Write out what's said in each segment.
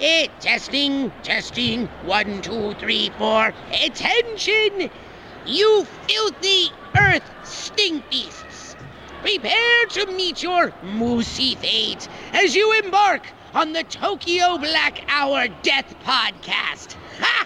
Testing, testing. 1, 2, 3, 4. Attention! You filthy earth stink beasts. Prepare to meet your moosey fate as you embark on the Tokyo Black Hour Death Podcast. Ha!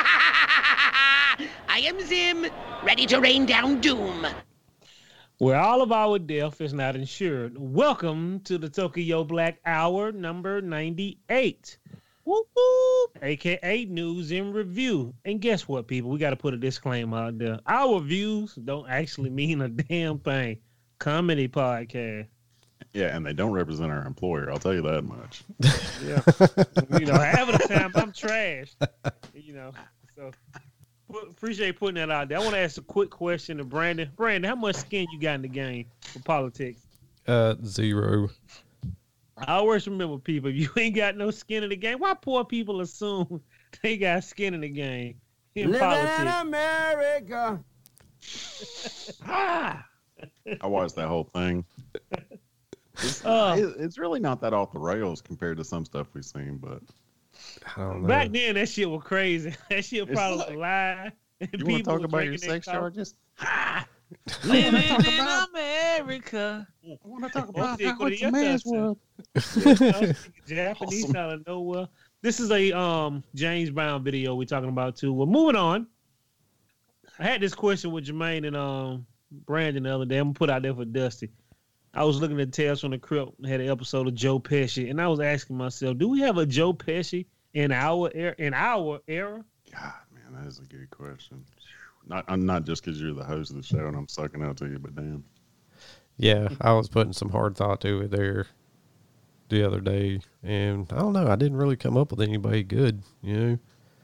I am Zim, ready to rain down doom. Where all of our death is not insured. Welcome to the Tokyo Black Hour number 98. Whoop, whoop, AKA News and Review. And guess what, people? We got to put a disclaimer out there. Our views don't actually mean a damn thing. Comedy podcast. Yeah, and they don't represent our employer. I'll tell you that much. Yeah. Half of the time I'm trash. So appreciate putting that out there. I want to ask a quick question to Brandon. Brandon, how much skin you got in the game for politics? 0. I always remember, people, if you ain't got no skin in the game, why poor people assume they got skin in the game in politics? In America. I watched that whole thing. It's really not that off the rails compared to some stuff we've seen, but I don't know. Back then, that shit was crazy. That shit probably was a lie. You want to talk about your sex charges? Living in America. I want to talk about how Japanese Awesome. out of nowhere. This is a James Brown video we're talking about too. Well, moving on. I had this question with Jermaine and Brandon the other day. I'm gonna put out there for Dusty. I was looking at Tales from the Crypt, had an episode of Joe Pesci, and I was asking myself, do we have a Joe Pesci in our era? God, man, that is a good question. Not just because you're the host of the show and I'm sucking out to you, but damn. Yeah, I was putting some hard thought to it there the other day, and I don't know. I didn't really come up with anybody good, And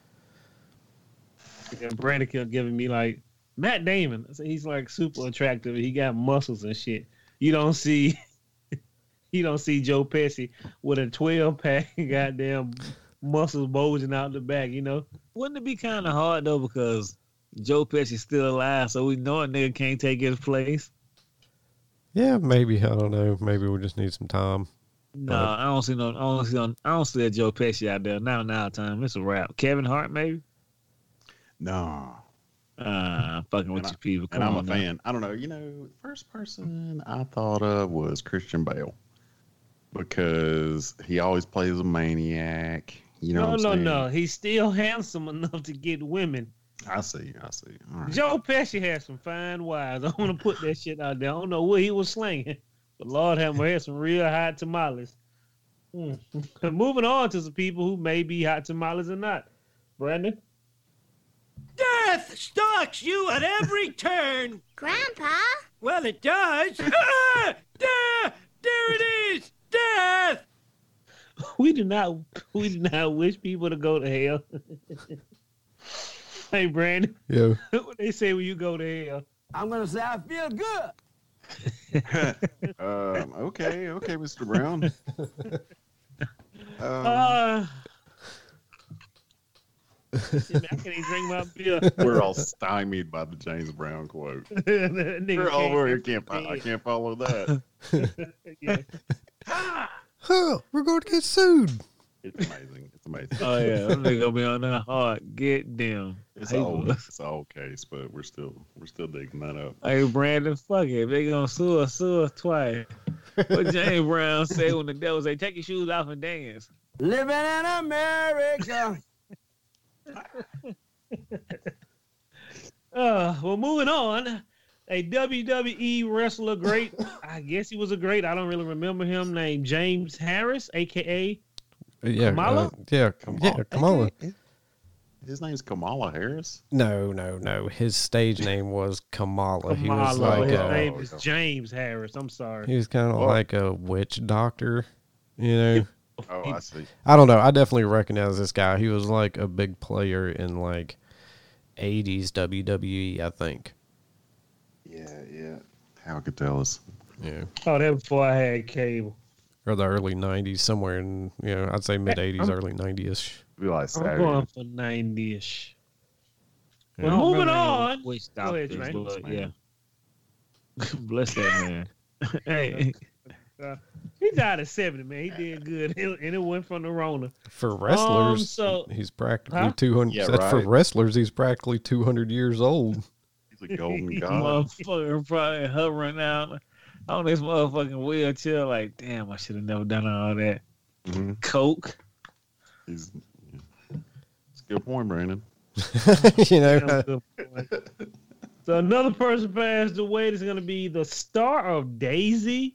Brandon kept giving me like Matt Damon. He's like super attractive. He got muscles and shit. You don't see Joe Pesci with a 12-pack, goddamn muscles bulging out the back. Wouldn't it be kind of hard though, because Joe Pesci's still alive, so we know a nigga can't take his place? Yeah, maybe. I don't know. Maybe we just need some time. No, I don't see that Joe Pesci out there now. Time it's a wrap. Kevin Hart, maybe. No. I'm fucking with you people. And I'm a fan. I don't know. First person I thought of was Christian Bale because he always plays a maniac. No. He's still handsome enough to get women. I see. All right. Joe Pesci has some fine wives. I want to put that shit out there. I don't know what he was slinging, but Lord have mercy, had some real hot tamales. Moving on to some people who may be hot tamales or not. Brandon? Death stalks you at every turn. Grandpa? Well, it does. There it is. Death. We do not wish people to go to hell. Hey, Brandon. Yeah. What they say when you go to hell? I'm going to say I feel good. Okay, Mr. Brown. Shit, man, I can't even drink my beer. We're all stymied by the James Brown quote. We're all over here. I can't follow that. Yeah. We're going to get sued. It's amazing. Oh yeah, that nigga gonna be on that hard. Get them. It's an old case, but we're still digging that up. Hey Brandon, fuck it. They gonna sue us twice. What James Brown say when the devil say, "Take your shoes off and dance"? Living in America. Well, moving on. A WWE wrestler great. I guess he was a great. I don't really remember him. Named James Harris, a.k.a. Kamala? Kamala. His name's Kamala Harris? No. His stage name was Kamala. He was like his name is James Harris. I'm sorry. He was kind of like a witch doctor, Oh, I see. I don't know. I definitely recognize this guy. He was like a big player in like 80s WWE, I think. Yeah. How could tell us? Yeah. Oh, that was before I had cable. Or the early 90s, somewhere in, I'd say mid 80s, early 90s-ish. Be like I'm Saturday. going for 90-ish. Yeah. Well, moving on. Which Go ahead, doctors, Jermaine. Lord, yeah. Bless that man. Hey. He died at 70, man. He did good, and it went from the Rona. For wrestlers, so- he's practically Huh? 200. Yeah, For right. wrestlers, he's practically 200 years old. He's a golden god. Motherfucker probably hovering out on this motherfucking wheelchair. Like, damn, I should have never done all that. Mhm. Coke. It's a good point, Brandon. You know, Damn good point. So another person passed away. Is going to be the star of Daisy.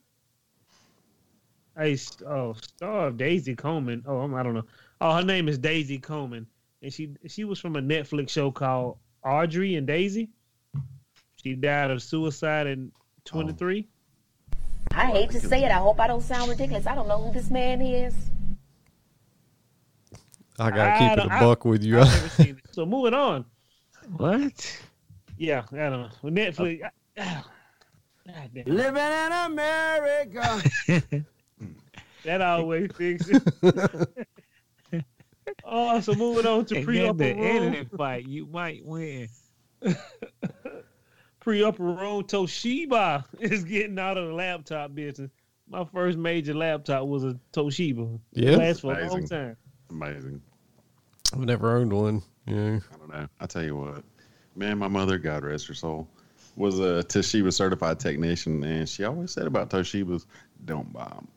Star of Daisy Coleman. I don't know. Oh, her name is Daisy Coleman, and she was from a Netflix show called Audrey and Daisy. She died of suicide in 23. I hate to say it. I hope I don't sound ridiculous. I don't know who this man is. I gotta keep it a buck with you. I've never seen it. So moving on. What? Yeah, I don't know. With Netflix. God damn. Living in America. That always fixes it. Oh, so moving on to And then pre-upper the room. internet fight, you might win. Pre-upper room, Toshiba is getting out of the laptop business. My first major laptop was a Toshiba. Yeah. Lasts for a long Amazing. time. Amazing. I've never owned one. Yeah. I don't know. I tell you what, man, my mother, God rest her soul, was a Toshiba certified technician, and she always said about Toshibas, don't buy them.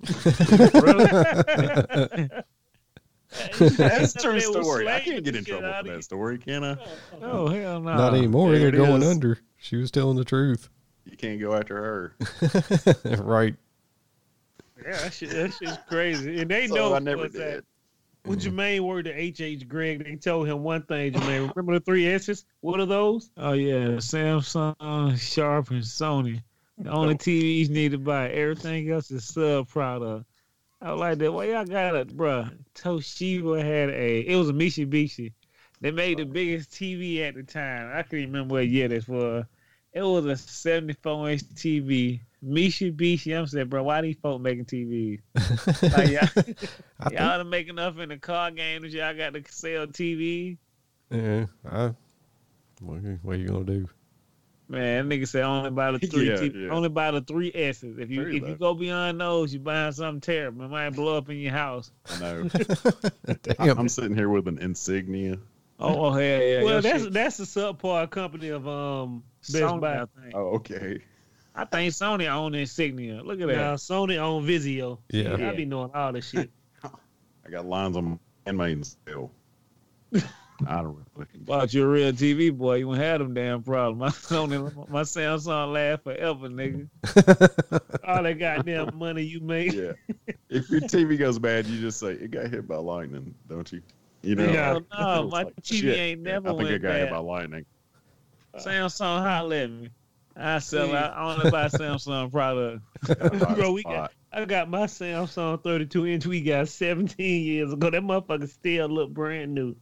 That's a true story. I can't get in trouble for that story, can I? Oh, hell no. Not anymore. there They're it going is. under. She was telling the truth. You can't go after her. Right. Yeah, that shit's crazy. And they So know I never what's that. did. When Jermaine worked at H.H. Greg, they told him one thing, Jermaine. Remember the 3 S's? What are those? Oh, yeah. Samsung, Sharp, and Sony. The only TVs need to buy. Everything else is sub product. I was like that. Why y'all got it, bruh? Toshiba had it was a Mitsubishi. They made the biggest TV at the time. I can't remember what year this was. It was a 74-inch TV. Mitsubishi. I'm saying, bro, why these folk making TVs? Like, y'all to make enough in the car game that y'all got to sell TV. Yeah. What are you gonna do? Man, that nigga said only buy the three Yeah. only buy the 3 S's. If you True, though. go beyond those, you buying something terrible. It might blow up in your house. I know. Damn. I'm sitting here with an Insignia. Oh hell yeah. Well, Your that's shit- the subpar company of Best Sony, Buy. I think. Oh, okay. I think Sony owned Insignia. Look at that. Now Sony owned Vizio. Yeah. I be knowing all this shit. I got lines on my handmaiden still. I don't really. Bought you a real TV, boy. You wouldn't have them damn problems. My Samsung last forever, nigga. All that goddamn money you make. Yeah. If your TV goes bad, you just say it got hit by lightning, don't you? You know. Yeah. Hell no, It's my like, TV shit, ain't never I think it went got hit bad. by lightning. Samsung holler at me. I sell. I only buy Samsung product. Bro, I got my Samsung 32-inch. We got 17 years ago. That motherfucker still look brand new.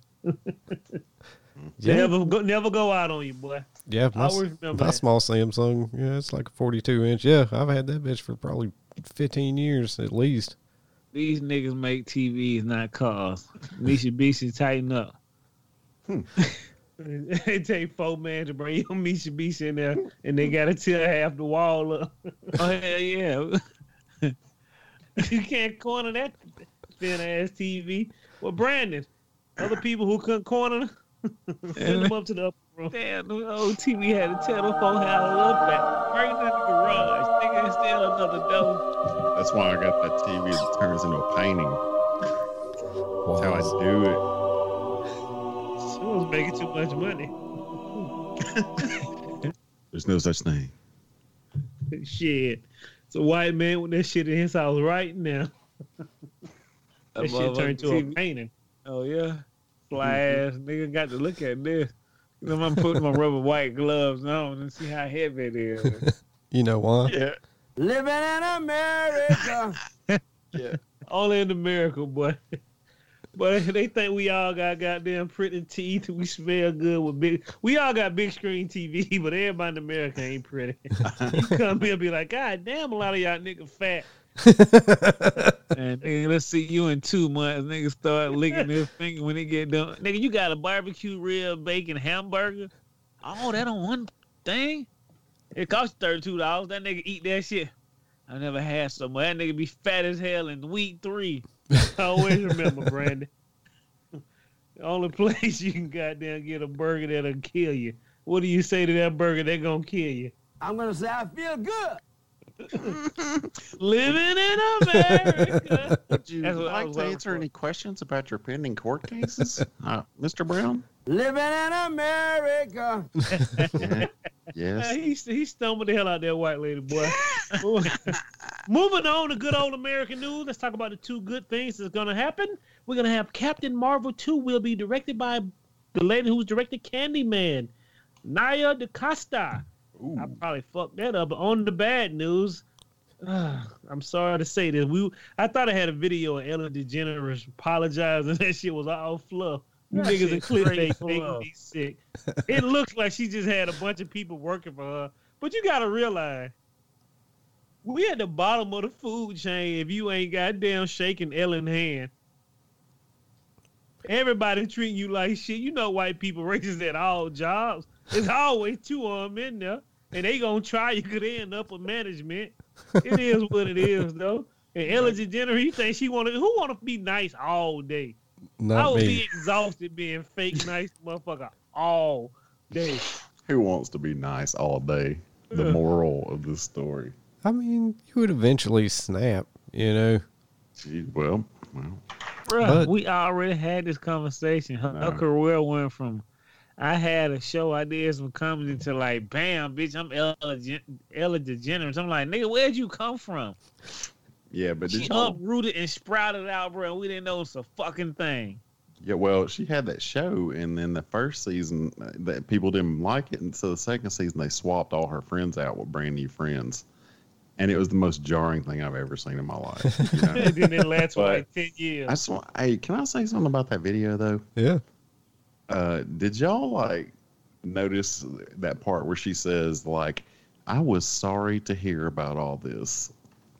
Yeah. Never go out on you, boy. Yeah, I always remember my that. small Samsung, yeah, it's like a 42-inch. Yeah, I've had that bitch for probably 15 years at least. These niggas make TVs, not cars. Mitsubishi, tighten up. It take 4 man to bring your Mitsubishi in there, and they got to tear half the wall up. Oh hell yeah. You can't corner that thin ass TV. Well, Brandon, other people who couldn't corner, send them up to the upper room. Damn, the old TV had a telephone handle up back. Bring it in the garage. Nigga, it's still another door. That's why I got that TV that turns into a painting. That's how I do it. She was making too much money. There's no such thing. Shit. It's a white man with that shit in his house right now. That shit turned to a painting. Oh yeah. Fly ass nigga got to look at this. You know, I'm putting my rubber white gloves on and see how heavy it is. You know why? Yeah. Living in America. Yeah. Only in America, boy. But they think we all got goddamn pretty teeth. We smell good with big. We all got big screen TV, but everybody in America ain't pretty. You come here and be like, God damn, a lot of y'all niggas fat. And nigga, let's see you in 2 months. Nigga start licking his finger when he get done. Nigga, you got a barbecue rib bacon hamburger? Oh, that on one thing? It cost you $32. That nigga eat that shit. I never had so much. That nigga be fat as hell in week 3. I always remember, Brandon. The only place you can goddamn get a burger that'll kill you. What do you say to that burger that's gonna kill you? I'm gonna say I feel good. Living in America. Would you That's what I like was to waiting answer for. any questions about your pending court cases, Mr. Brown? Living in America. Yes. He stumbled the hell out of that white lady, boy. Moving on to good old American news. Let's talk about the 2 good things that's going to happen. We're going to have Captain Marvel 2 will be directed by the lady who's directed Candyman, Nia DaCosta. Ooh. I probably fucked that up. But on the bad news, I'm sorry to say this. I thought I had a video of Ellen DeGeneres apologizing. That shit was all fluff. You That niggas shit in clickbait straight making me sick. It looks like she just had a bunch of people working for her. But you gotta realize, we at the bottom of the food chain if you ain't goddamn shaking Ellen's hand. Everybody treating you like shit. You know white people racist at all jobs. There's always 2 of them in there. And they gonna try you because they end up with management. It is what it is, though. And Ellen DeGeneres, you think who want to be nice all day? I Not would me. be exhausted being fake nice motherfucker all day. Who wants to be nice all day? The moral of this story. I mean, you would eventually snap, you know. Gee, well. Bruh, But- we already had this conversation. Her career went from, I had a show, I did some comedy to like, bam, bitch, I'm Ella DeGeneres. I'm like, nigga, where'd you come from? Yeah, but did She you? uprooted and sprouted out, bro, and we didn't know it's a fucking thing. Yeah, well, she had that show, and then the first season that people didn't like it, and so the second season they swapped all her friends out with brand new friends, and it was the most jarring thing I've ever seen in my life. You know? And then it lasts for But like 10 years. I sw- hey, can I say something about that video though? Yeah. Did y'all like notice that part where she says like, "I was sorry to hear about all this"?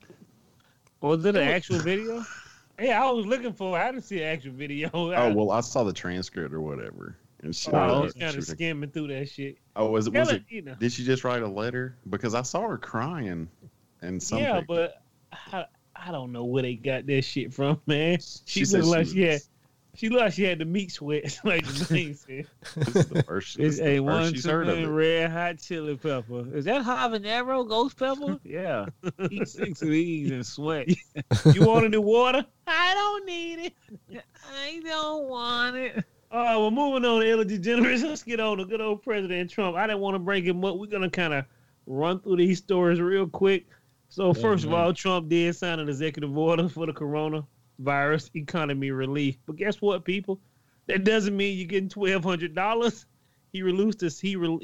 Was it an actual video? Yeah, I was looking for it. I didn't see an actual video. Oh well, I saw the transcript or whatever, and she. I was she kind of was- skimming through that shit. oh, was it? Ellen, you know. Did she just write a letter? Because I saw her crying, and something. Yeah, but I don't know where they got that shit from, man. She said looked like she she had. was- She looked like she had the meat sweats, like the thing said. This is the first, this It's is the a first one she's to heard of one it. red hot chili pepper. Is that habanero ghost pepper? Yeah. Eat 6 of these and sweat. You want any water? I don't need it. I don't want it. All right, well, moving on to Ellen DeGeneres. Let's get on to good old President Trump. I didn't want to break him up. We're going to kind of run through these stories real quick. So, first of all, Trump did sign an executive order for the coronavirus economy relief. But guess what, people? That doesn't mean you're getting $1,200. He reduced to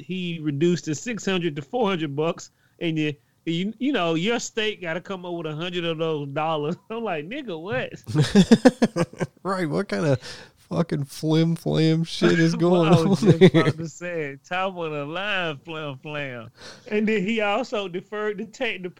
$600 to $400, and you know your state got to come up with $100 of those dollars. I'm like, nigga, what? Right. What kind of fucking flim shit is Well, going I on was just here? about to say, top of the line, flam. And then he also deferred the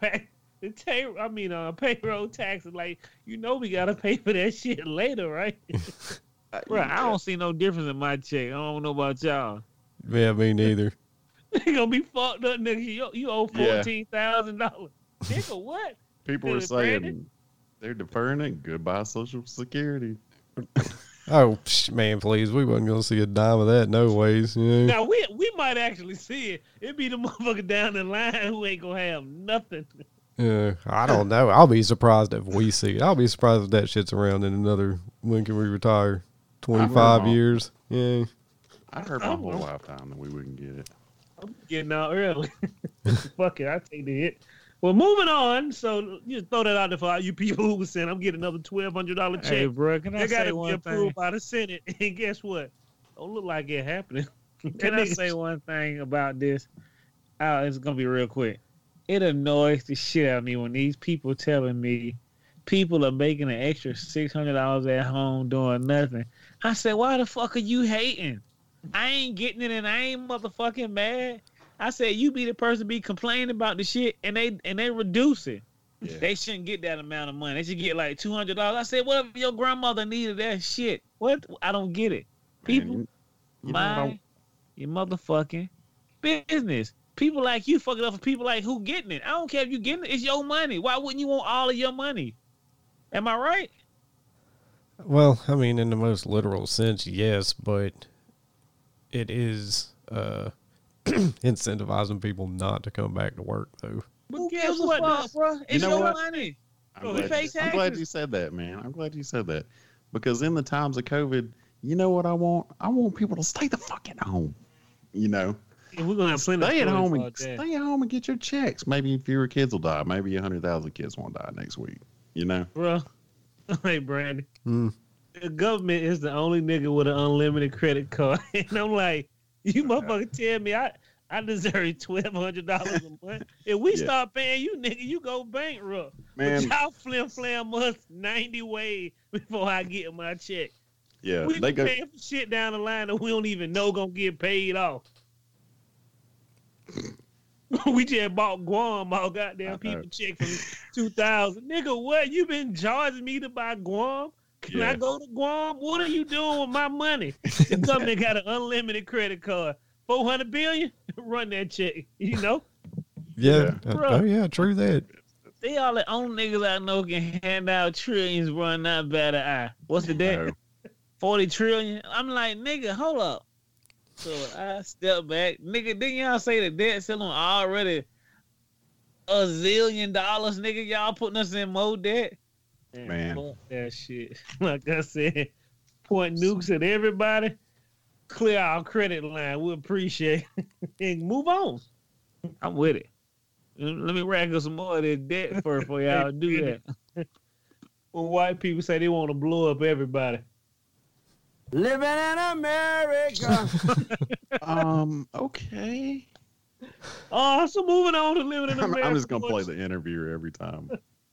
payroll taxes. Like, you know, we gotta pay for that shit later, right? Bro, I don't see no difference in my check. I don't know about y'all. Yeah, me neither. You gonna be fucked up, nigga. You owe $14,000. Nigga, what? People were Philip Brandon? saying they're deferring it. Goodbye, Social Security. Oh, man, please. We wasn't going to see a dime of that, no ways. You know? Now we might actually see it. It be the motherfucker down the line who ain't gonna have nothing. I don't know. I'll be surprised if we see it. I'll be surprised if that shit's around in another, when can we retire? 25 years? Yeah. I heard my whole lifetime that we wouldn't get it. I'm getting out early. Fuck it, I take the hit. Well, moving on. So you just throw that out there for all you people who was saying I'm getting another $1,200 check. Hey, bro, can I They say gotta be one approved thing? by the Senate. And guess what? Don't look like it happening. Can I say one thing about this? It's gonna be real quick. It annoys the shit out of me when these people telling me people are making an extra $600 at home doing nothing. I said, why the fuck are you hating? I ain't getting it and I ain't motherfucking mad. I said, you be the person be complaining about the shit and they reduce it. Yeah. They shouldn't get that amount of money. They should get like $200. I said, what if your grandmother needed that shit? What? I don't get it. People, Man, you know, mind your motherfucking business. People like you fucking up for people like who getting it. I don't care if you getting it. It's your money. Why wouldn't you want all of your money? Am I right? Well, I mean, in the most literal sense, yes, but it is incentivizing people not to come back to work, though. But guess what, bro? It's know your what? money. I'm We glad, pay I'm glad taxes. you said that, man. I'm glad you said that. Because in the times of COVID, you know what I want? I want people to stay the fuck at home. You know? Yeah, we're gonna have plenty of Stay at stories home about and that. stay at home and get your checks. Maybe fewer kids will die. Maybe 100,000 kids won't die next week. You know? Bro. Hey, Brandon. Mm. The government is the only nigga with an unlimited credit card. And I'm like, you motherfucker tell me I deserve $1,200 a month. If we start paying you, nigga, you go bankrupt. Man. But y'all flim-flam us 90 ways before I get my check. Yeah. We They be go. paying for shit down the line that we don't even know gonna get paid off. We just bought Guam, all goddamn people check from 2000. Nigga, what? You been charging me to buy Guam? Can I Yeah. go to Guam? What are you doing with my money? The government got an unlimited credit card. 400 billion? Run that check, you know? Yeah. Bro. Oh, yeah, true that. They all the only niggas I know can hand out trillions running out by the eye. What's the debt? No. 40 trillion? I'm like, nigga, hold up. So I step back. Nigga, didn't y'all say the debt ceiling already $1 zillion, nigga? Y'all putting us in more debt? Man. Fuck that shit. Like I said, point nukes at everybody. Clear our credit line. We appreciate it. And move on. I'm with it. Let me rack up some more of this debt first before y'all do that. When white people say they want to blow up everybody. Living in America. Okay. Oh, so moving on to living in America. I'm just gonna play the interviewer every time.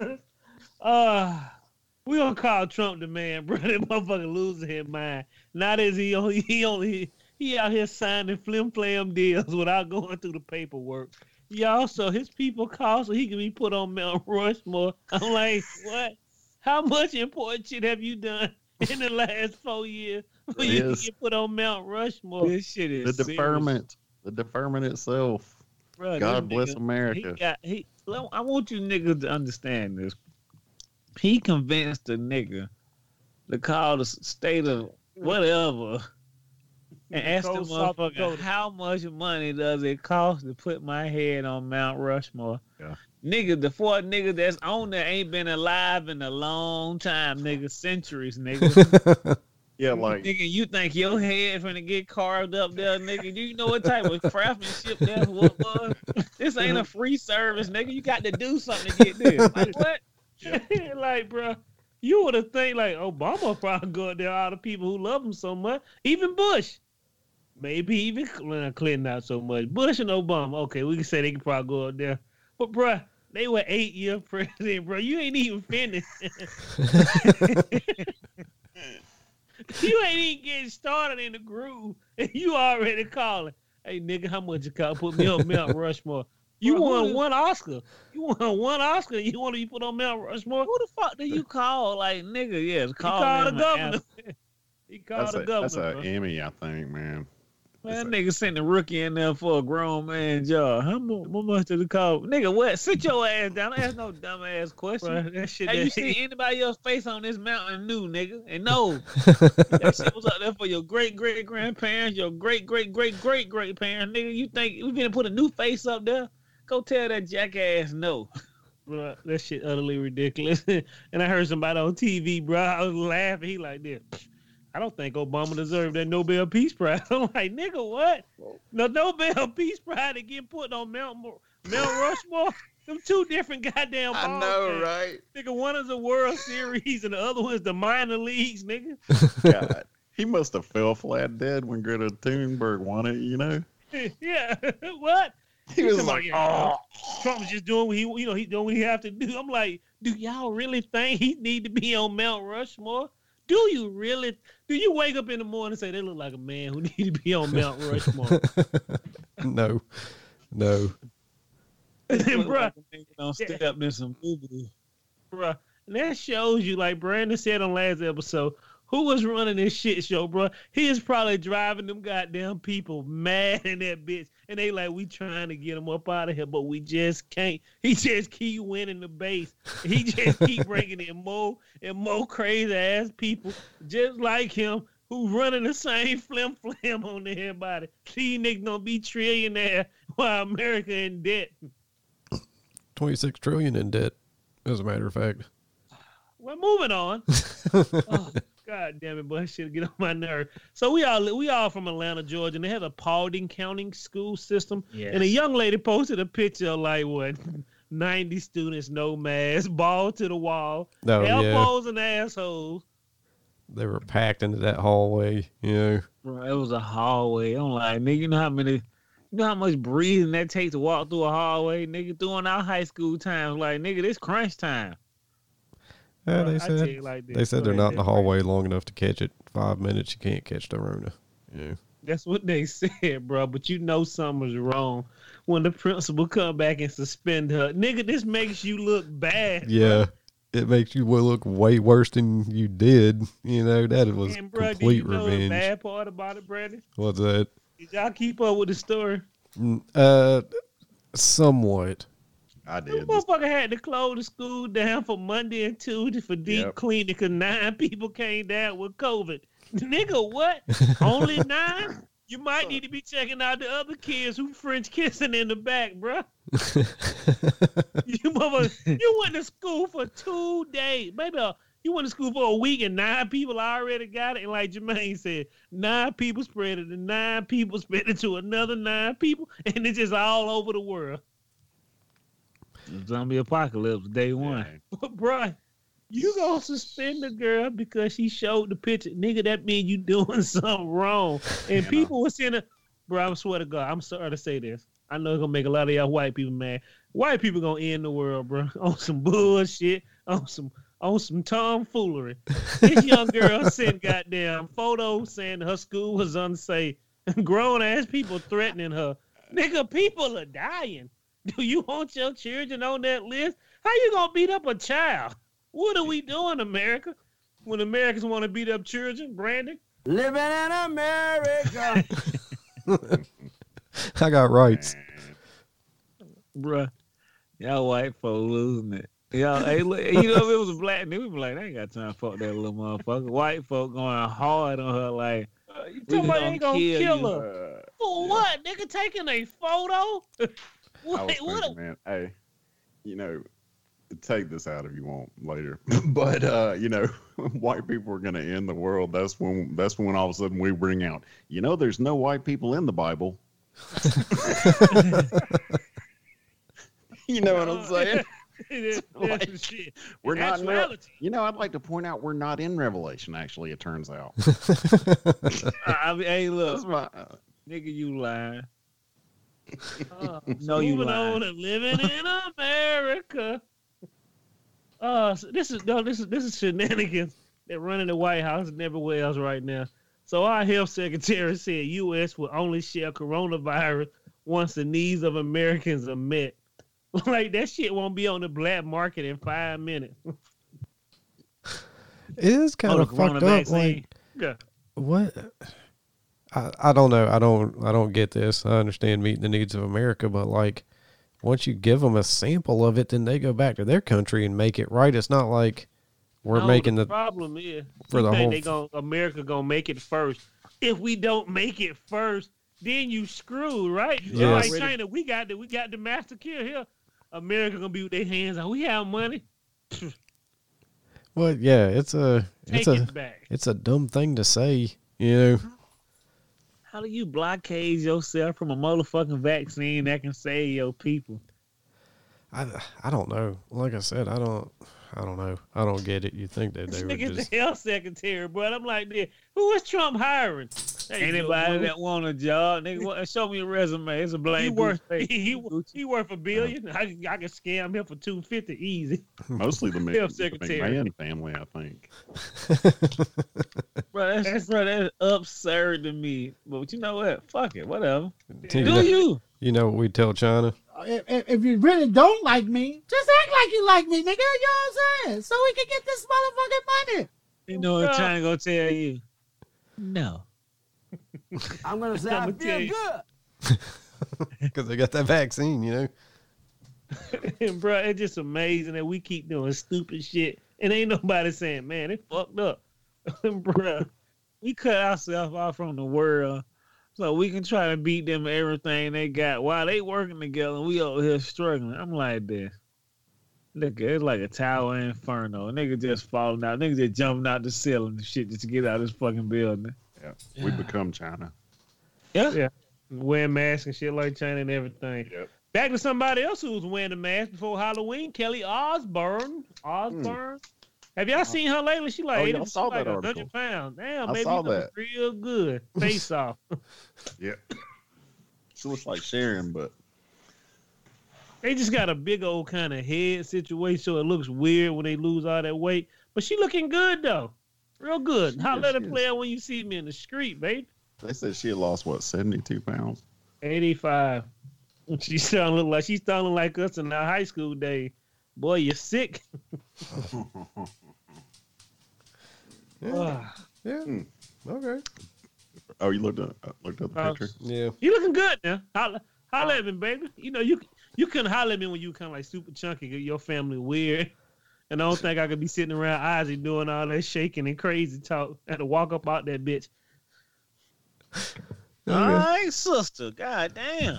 We gonna call Trump the man, bro. That motherfucker losing his mind. Not as he out here signing flim-flam deals without going through the paperwork. Y'all, so his people call so he can be put on Mount Rushmore. I'm like, what? How much important shit have you done in the last 4 years for you to Yes. get put on Mount Rushmore? This shit is The deferment itself. Bro, God this bless nigga, America. I want you niggas to understand this. He convinced a nigga to call the state of whatever and ask the Go South motherfucker Dakota. how much money does it cost to put my head on Mount Rushmore. Yeah. Nigga, the 4 niggas that's on there ain't been alive in a long time, nigga. Centuries, nigga. Yeah, like Nigga, you think your head finna get carved up there, nigga? Do you know what type of craftsmanship that was? This ain't a free service, nigga. You got to do something to get this. Like, what? Like, bro, you would have think like Obama probably go out there, all the people who love him so much. Even Bush. Maybe even Clinton not so much. Bush and Obama. Okay, we can say they can probably go out there. But, bro, they were 8-year president, bro. You ain't even finished. You ain't even getting started in the groove, and you already calling. Hey, nigga, how much it cost? Put me on Mount Rushmore. You Bro, won one Oscar. You won one Oscar. You want to be put on Mount Rushmore? Who the fuck do you call? Like, nigga, yes, He call called the them governor. He called the that's governor. an bro. Emmy, I think, man. Man, that nigga sent the rookie in there for a grown man job. How much did it cost? Nigga, what? Sit your ass down. Don't ask no dumb ass question. Bro, that shit. Have you that- seen anybody else face on this mountain new, nigga? And no, that shit was up there for your great-great-grandparents, your great-great-great-great-great-parents, nigga. You think we gonna put a new face up there? Go tell that jackass no. Bro, that shit utterly ridiculous. And I heard somebody on TV, bro. I was laughing. He like this. I don't think Obama deserved that Nobel Peace Prize. I'm like, nigga, what? The Nobel Peace Prize to get put on Mount Rushmore? Them two different goddamn balls. right? Nigga, one is the World Series and the other one is the minor leagues, nigga. God, he must have fell flat dead when Greta Thunberg won it. You know, Yeah. What? he was Come on, like, yeah. "Oh, Trump's just doing what he's doing what he have to do. I'm like, do y'all really think he need to be on Mount Rushmore? Do you really? Do you wake up in the morning and say they look like a man who need to be on Mount Rushmore? No. Bruh, Don't step in some boo-boo. bruh. And that shows you, like Brandon said on last episode, who was running this shit show, bruh. He is probably driving them goddamn people mad in that bitch. And they like, we trying to get him up out of here, but we just can't. He just keep winning the base. He just keep bringing in more and more crazy ass people just like him who running the same flim on everybody. These niggas gonna be trillionaire while America in debt. 26 trillion in debt, as a matter of fact. Well, moving on. Oh, God damn it, boy, shit get on my nerve. So we all from Atlanta, Georgia, and they have a Paulding County school system. Yes. And a young lady posted a picture of like what 90 students, no mask, ball to the wall, Oh, elbows and assholes. They were packed into that hallway, you know. Bro, it was a hallway. I'm like, nigga, you know how much breathing that takes to walk through a hallway, nigga, during our high school times. Like, nigga, this crunch time. Yeah, Bro, they I tell said you like this, they said bro, they're not in the that's hallway long enough to catch it. 5 minutes, you can't catch the Rona. Yeah. That's what they said, bro. But you know something was wrong when the principal come back and suspend her. Nigga, this makes you look bad. Yeah. It makes you look way worse than you did. You know, that was And, bro, do complete you know revenge. the bad part about it, Brandon? What's that? Did y'all keep up with the story? Somewhat. I This did. motherfucker had to close the school down for Monday and Tuesday for deep Yep. cleaning because 9 people came down with COVID. Nigga, what? Only 9? You might need to be checking out the other kids who French kissing in the back, bro. You motherfucker, you went to school for 2 days. Maybe you went to school for a week and 9 people already got it. And like Jermaine said, 9 people spread it and 9 people spread it to another 9 people. And it's just all over the world. Zombie apocalypse, day one. But, bro, you gonna suspend the girl because she showed the picture. Nigga, that mean you doing something wrong. And Yeah, people were saying, bro, I swear to God, I'm sorry to say this. I know it's gonna make a lot of y'all white people mad. White people gonna end the world, bro, on some bullshit, on some tomfoolery. This young girl sent goddamn photos saying her school was unsafe. Grown ass people threatening her. Nigga, people are dying. Do you want your children on that list? How you gonna beat up a child? What are we doing, America? When Americans want to beat up children, Brandon? Living in America. I got rights. Bruh, y'all white folks losing it. Y'all, hey, look, you know, if it was a black nigga, we be like, they ain't got time to fuck that little motherfucker. White folk going hard on her like, You we talking about they ain't gonna kill kill you. her? For what? Nigga taking a photo? I was thinking, man, hey, you know, take this out if you want later. But you know, white people are gonna end the world. That's when all of a sudden we bring out, you know, there's no white people in the Bible. You know what I'm saying? That's the shit. We're In not in actuality, you know, I'd like to point out we're not in Revelation, actually, it turns out. I mean, hey, look, That's my, nigga, you lying. No, you moving lying. on and living in America. So this is shenanigans that run in the White House and everywhere else right now. So our health secretary said U.S. will only share coronavirus once the needs of Americans are met. Like that shit won't be on the black market in 5 minutes. It is kind of the fucked corona up. Like, Yeah. what? I don't know. I don't get this. I understand meeting the needs of America, but like, once you give them a sample of it, then they go back to their country and make it right. It's not like we're No, making the the problem is for you the think whole America gonna make it first. If we don't make it first, then you screwed, right? Yes. Like China, we got the master kill here. America gonna be with their hands out. We have money. Well, yeah, it's Take it back. a dumb thing to say, you know. How do you blockade yourself from a motherfucking vaccine that can save your people? I don't know. Like I said, I don't know. I don't get it. You think that This they would nigga's just the health secretary, but I'm like, who is Trump hiring? There you go, Anybody bro. that want a job, nigga, show me a resume. It's a he blank. worth piece of he worth $1 billion. I can scam him for $250 easy. mostly the Health the secretary. McMahon family, I think. Bro, that's absurd to me. But you know what? Fuck it, whatever. You Do know, you? you know what we tell China? If you really don't like me, just act like you like me, nigga. You know what I'm saying? So we can get this motherfucking money. You know what China gonna tell you? No. I'm gonna say I I'ma tell feel you. good. because they got that vaccine, you know. And bro, it's just amazing that we keep doing stupid shit and ain't nobody saying, man, it fucked up. Bro, we cut ourselves off from the world so we can try to beat them everything they got while they working together and we over here struggling. I'm like this. Look, it's like a tower inferno. Nigga just falling out. Nigga just jumping out the ceiling and shit just to get out of this fucking building. Yeah. We become China. Yeah. Wearing masks and shit like China and everything. Yep. Back to somebody else who was wearing a mask before Halloween, Kelly Osbourne. Have y'all seen her lately? She like, I saw that article. 100 pounds. Damn, I maybe saw you look that. real good. Face off. Yeah. She looks like Sharon, but They just got a big old kind of head situation, so it looks weird when they lose all that weight. But she looking good though, real good. Holla at a player when you see me in the street, baby. they said she had lost, 72 pounds? 85. She's starting to look like us in our high school days. Boy, you're sick. Yeah. Okay. Oh, you looked up the picture? Yeah. You looking good now. Holla at me, baby. You know, you couldn't holler at me when you kind of like super chunky. Your family weird. And I don't think I could be sitting around Ozzy doing all that shaking and crazy talk. I had to walk up out that bitch. All right, sister. God damn.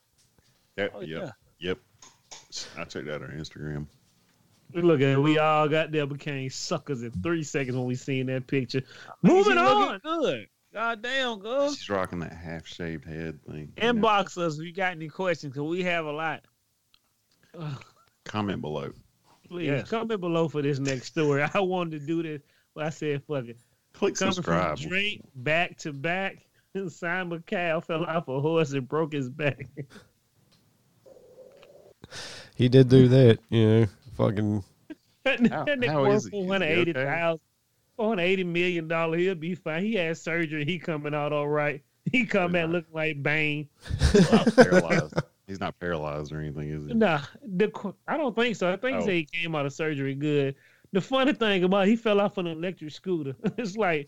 Yep. I checked out her Instagram. Look at it. We all got there became suckers in 3 seconds when we seen that picture. Moving on. Good. God damn, girl. She's rocking that half-shaved head thing. Inbox us if you got any questions, because we have a lot. Comment below. Please comment below for this next story. I wanted to do this, but I said, fuck it. Click subscribe. From Drake back to back. Simon Cowell fell off a horse and broke his back. He did do that, you know. Fucking. That nigga worth $480 million. He'll be fine. He had surgery. He coming out all right. He come back looking like Bane. Paralyzed. He's not paralyzed or anything, is he? Nah, I don't think so. I think he said he came out of surgery good. The funny thing about it, he fell off an electric scooter. It's like,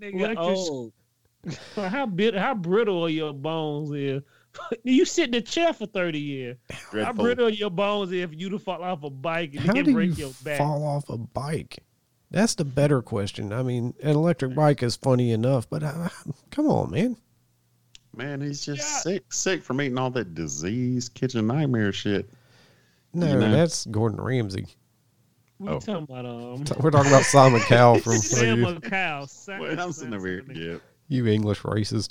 how brittle are your bones is? You sit in the chair for 30 years. Dreadful. How brittle are your bones if you to fall off a bike and How you do break you your back? fall off a bike? That's the better question. I mean, an electric bike is funny enough, but come on, man. Man, he's just sick from eating all that disease, kitchen nightmare shit. No, that's Gordon Ramsay. We talking about We're talking about Simon Cowell from Simon Cowell. Well, I'm sitting over here. Yeah. You English racist.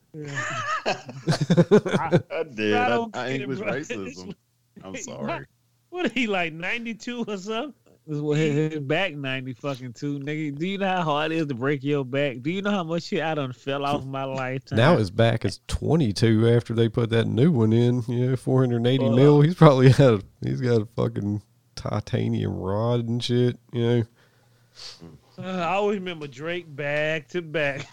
I did. I English bro. racism. I'm sorry. What he like 92 or something? His back 90 fucking 2, nigga. Do you know how hard it is to break your back? Do you know how much shit I done fell off my lifetime? Now his back is 22 after they put that new one in. You know, 480 mil. He's probably he's got a fucking titanium rod and shit. You know. I always remember Drake back to back.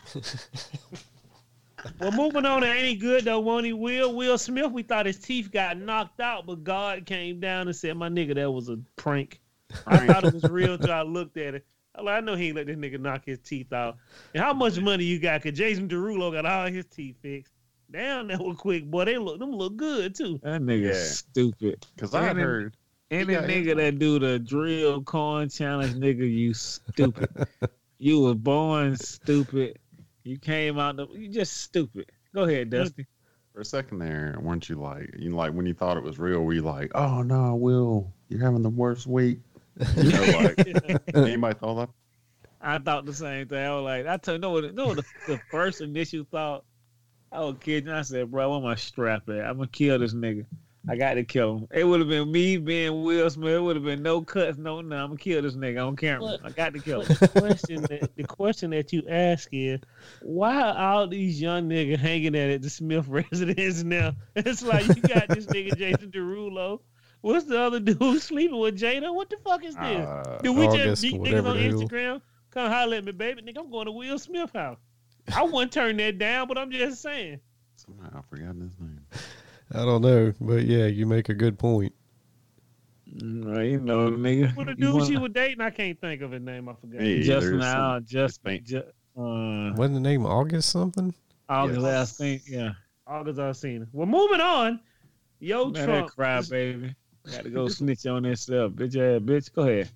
Well, moving on to Ain't He Good though, won't he? Will Smith, we thought his teeth got knocked out, but God came down and said, my nigga, that was a prank. I thought it was real till I looked at it. I know he ain't let this nigga knock his teeth out. And how much money you got? Because Jason Derulo got all his teeth fixed. Damn, that was quick, boy. Them look good, too. That nigga stupid. Because I heard... Any nigga that do the drill corn challenge, nigga, you stupid. You was born stupid. You came out, you just stupid. Go ahead, Dusty. For a second there, weren't you like when you thought it was real, were you like, oh no, Will, you're having the worst week? You know, like, anybody thought that? I thought the same thing. I was like, the first initial thought, I was kidding. I said, bro, where my strap at? I'm going to kill this nigga. I got to kill him. It would have been me being Will Smith. It would have been no cuts, no nothing. I'm going to kill this nigga on camera. I got to kill him. The question that you ask is, why are all these young niggas hanging at the Smith residence now? It's like you got this nigga Jason Derulo. What's the other dude sleeping with Jada? What the fuck is this? Did we just beat niggas on Instagram? Come holler at me, baby. Nigga, I'm going to Will Smith house. I wouldn't turn that down, but I'm just saying. Somehow I've forgotten his name. I don't know, but yeah, you make a good point. Right, you know, nigga. What the dude she was dating, I can't think of his name. I forgot. Wasn't the name August something? August last thing, yeah. August Alsina. Well, moving on. Yo, Man, Trump. that cry, baby. Got to go snitch on yourself, bitch ass bitch. Go ahead.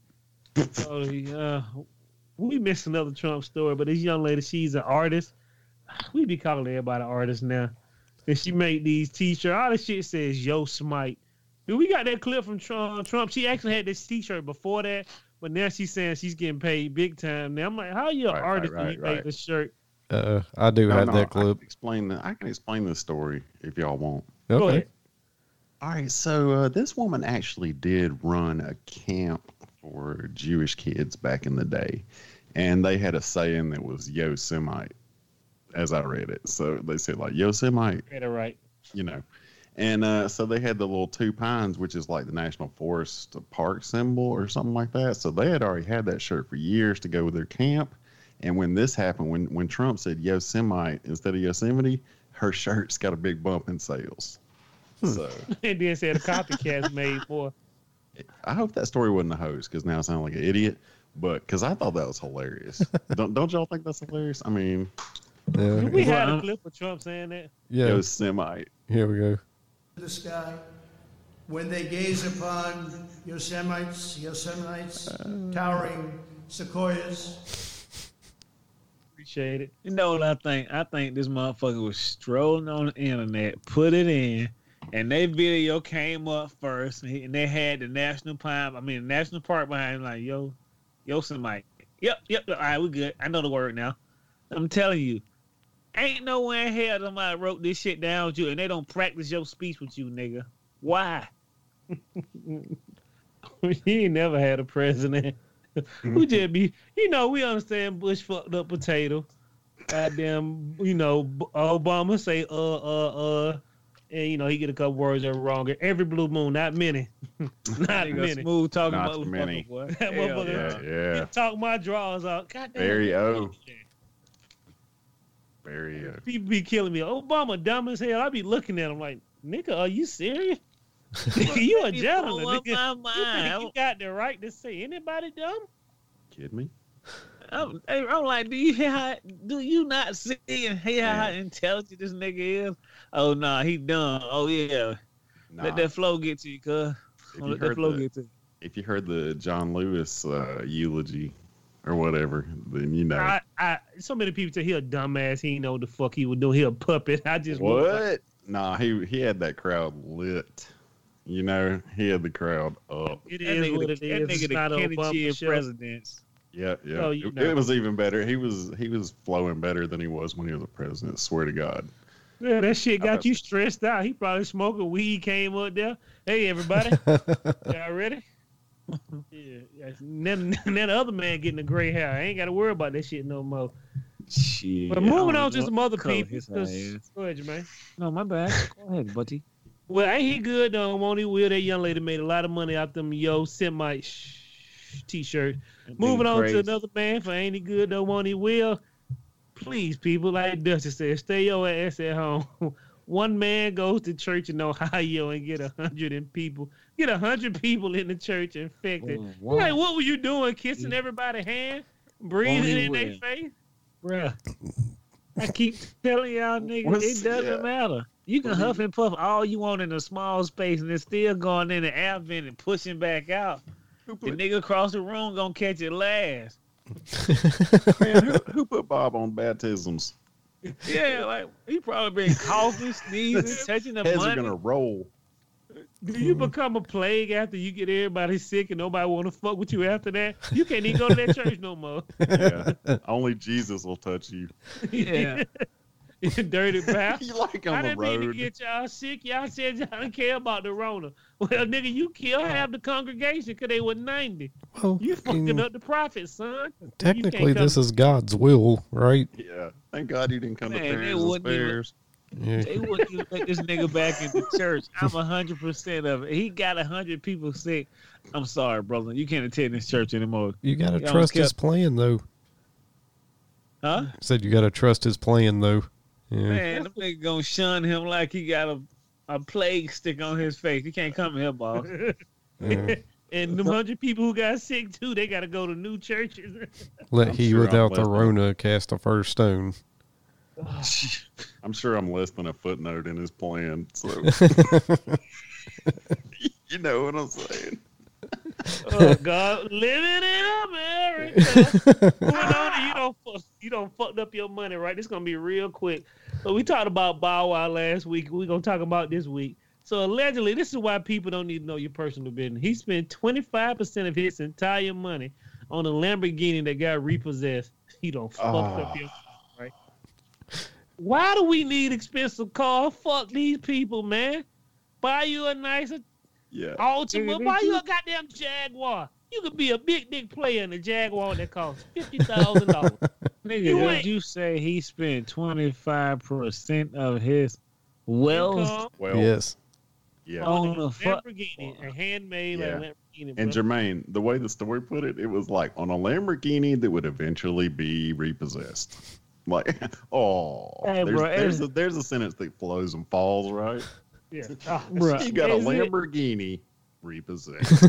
We missed another Trump story, but this young lady, she's an artist. We be calling everybody an artist now. And she made these t-shirts. All the shit says Yo Smite. Dude, we got that clip from Trump. She actually had this t-shirt before that, but now she's saying she's getting paid big time. Now I'm like, how are you an artist when you make the shirt? I do have that clip. I can explain the story if y'all want. Okay. Go ahead. All right, so this woman actually did run a camp for Jewish kids back in the day, and they had a saying that was "Yo Semite," as I read it. So they said like "Yo Semite," Read it right. you know. And so they had the little two pines, which is like the National Forest Park symbol or something like that. So they had already had that shirt for years to go with their camp. And when this happened, when Trump said Yosemite instead of Yosemite, her shirt's got a big bump in sales. So And then said a copycat's made for. I hope that story wasn't a hoax because now I sound like an idiot. But because I thought that was hilarious. don't y'all think that's hilarious? I mean, We had a clip of Trump saying that. Yeah. Yosemite. Here we go. The sky, when they gaze upon Yosemites, towering sequoias. Appreciate it. You know what I think? I think this motherfucker was strolling on the internet, put it in, and their video came up first, and they had the national park behind him, like, Yosemite. Yep, all right, we good. I know the word now. I'm telling you, ain't nowhere in hell somebody wrote this shit down with you, and they don't practice your speech with you, nigga. Why? He ain't never had a president. We just be, we understand Bush fucked up potato. Goddamn, Obama say, and, he get a couple words that are wrong. Every blue moon, not many. Not many. Smooth talking Not motherfucker, many. boy. That motherfucker, Yeah. talk my drawers out. Goddamn. Very O. Very O. People be killing me. Obama dumb as hell. I be looking at him like, nigga, are you serious? You a gentleman, nigga. You think you got the right to say anybody dumb? Kidding me? I'm like, do you not see and hear how intelligent this nigga is? Oh, nah, he dumb. Oh, yeah. Nah. Let that flow get to you, cuz. Let that flow get to you. If you heard the John Lewis eulogy or whatever, then you know. So many people say he a dumbass. He ain't know what the fuck he was doing. He a puppet. I just What? Nah, he had that crowd lit. He had the crowd up. It is what it is. That It's nigga not the an Kennedy Obama of show. presidents. Yeah. Oh, It was even better. He was flowing better than he was when he was a president. Swear to God. Yeah, that shit got you stressed out. He probably smoking weed, came up there. Hey, everybody. Y'all ready? Yeah. Then the other man getting the gray hair. I ain't got to worry about that shit no more. Shit. But moving on to some other Color people. his Go ass. ahead, Jermaine. No, my bad. Go ahead, buddy. Well, ain't he good though? Won't he? Will that young lady made a lot of money out them Yosemite t-shirt. Moving on to another man for ain't he good though? Won't he? Will? Please, people, like Dusty said, stay your ass at home. One man goes to church in Ohio and get 100 people in the church infected. Like, what were you doing? Kissing everybody's hand, breathing in their face, bruh. I keep telling y'all niggas, it doesn't matter. You can huff and puff all you want in a small space, and it's still going in the air vent and pushing back out. The nigga across the room gonna catch it last. Man, who put Bob on baptisms? Yeah, like he probably been coughing, sneezing, touching the Heads money. are gonna roll. Do you become a plague after you get everybody sick and nobody want to fuck with you after that? You can't even go to that church no more. Yeah, only Jesus will touch you. Yeah. You dirty bastard. You like on I the didn't mean to road. get y'all sick. Y'all said y'all didn't care about the Rona. Well, nigga, you killed half the congregation because they were 90. Well, You fucking up the prophet, son. technically, this is God's will, right? Yeah, thank God you didn't come to Man, they Ferris and wouldn't even- Spares. Yeah. They wouldn't even let this nigga back into church. I'm 100% of it. He got 100 people sick. I'm sorry, brother. You can't attend this church anymore. You got to Y'all trust kept- his plan, though. Huh? Said you got to trust his plan, though. Yeah. Man, the nigga gonna shun him like he got a plague stick on his face. He can't come here, boss. Yeah. And the 100 people who got sick, too, they got to go to new churches. Let I'm he sure I'm without the listening. Rona cast the first stone. I'm sure I'm less than a footnote in his plan. So you know what I'm saying. Oh God, living in America. Moving on, you don't fucked up your money, right? This is gonna be real quick. So we talked about Bow Wow last week. We're gonna talk about this week. So allegedly, this is why people don't need to know your personal business. He spent 25% of his entire money on a Lamborghini that got repossessed. He don't fucked up your money, right? Why do we need expensive cars? Fuck these people, man. Buy you a nicer Altima. Buy you a goddamn Jaguar. You could be a big dick player in a Jaguar that costs $50,000. Nigga, did you say he spent 25% of his wealth? Yes. Yeah. On a Lamborghini, a handmade Lamborghini. And Jermaine, the way the story put it, it was like on a Lamborghini that would eventually be repossessed. Like, Hey, there's a sentence that flows and falls, right? Yeah. Bro, you got a Lamborghini repossessed.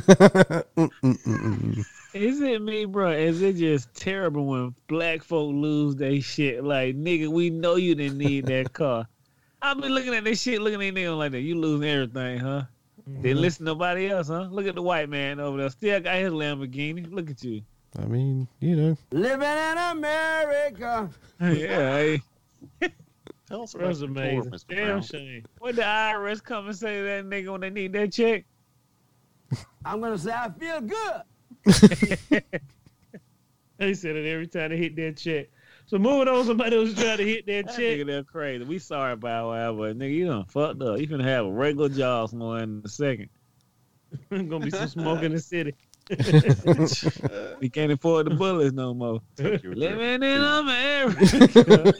Is it me, bro? Is it just terrible when black folk lose their shit? Like, nigga, we know you didn't need that car. I be looking at this shit, looking at niggas like that. You losing everything, huh? Didn't listen to nobody else, huh? Look at the white man over there. Still got his Lamborghini. Look at you. I mean, you know. Living in America. Yeah, hey. Tell us That's about amazing. Mr. Damn Brown. shame. When the IRS come and say to that nigga when they need that check? I'm going to say I feel good. They said it every time they hit that check. So moving on, somebody was trying to hit that That check. nigga, they're crazy. We sorry about Wow, but nigga, you done fucked up. You finna have a regular job somewhere in a second. Gonna be some smoke in the city. We can't afford the bullets no more. Living in America.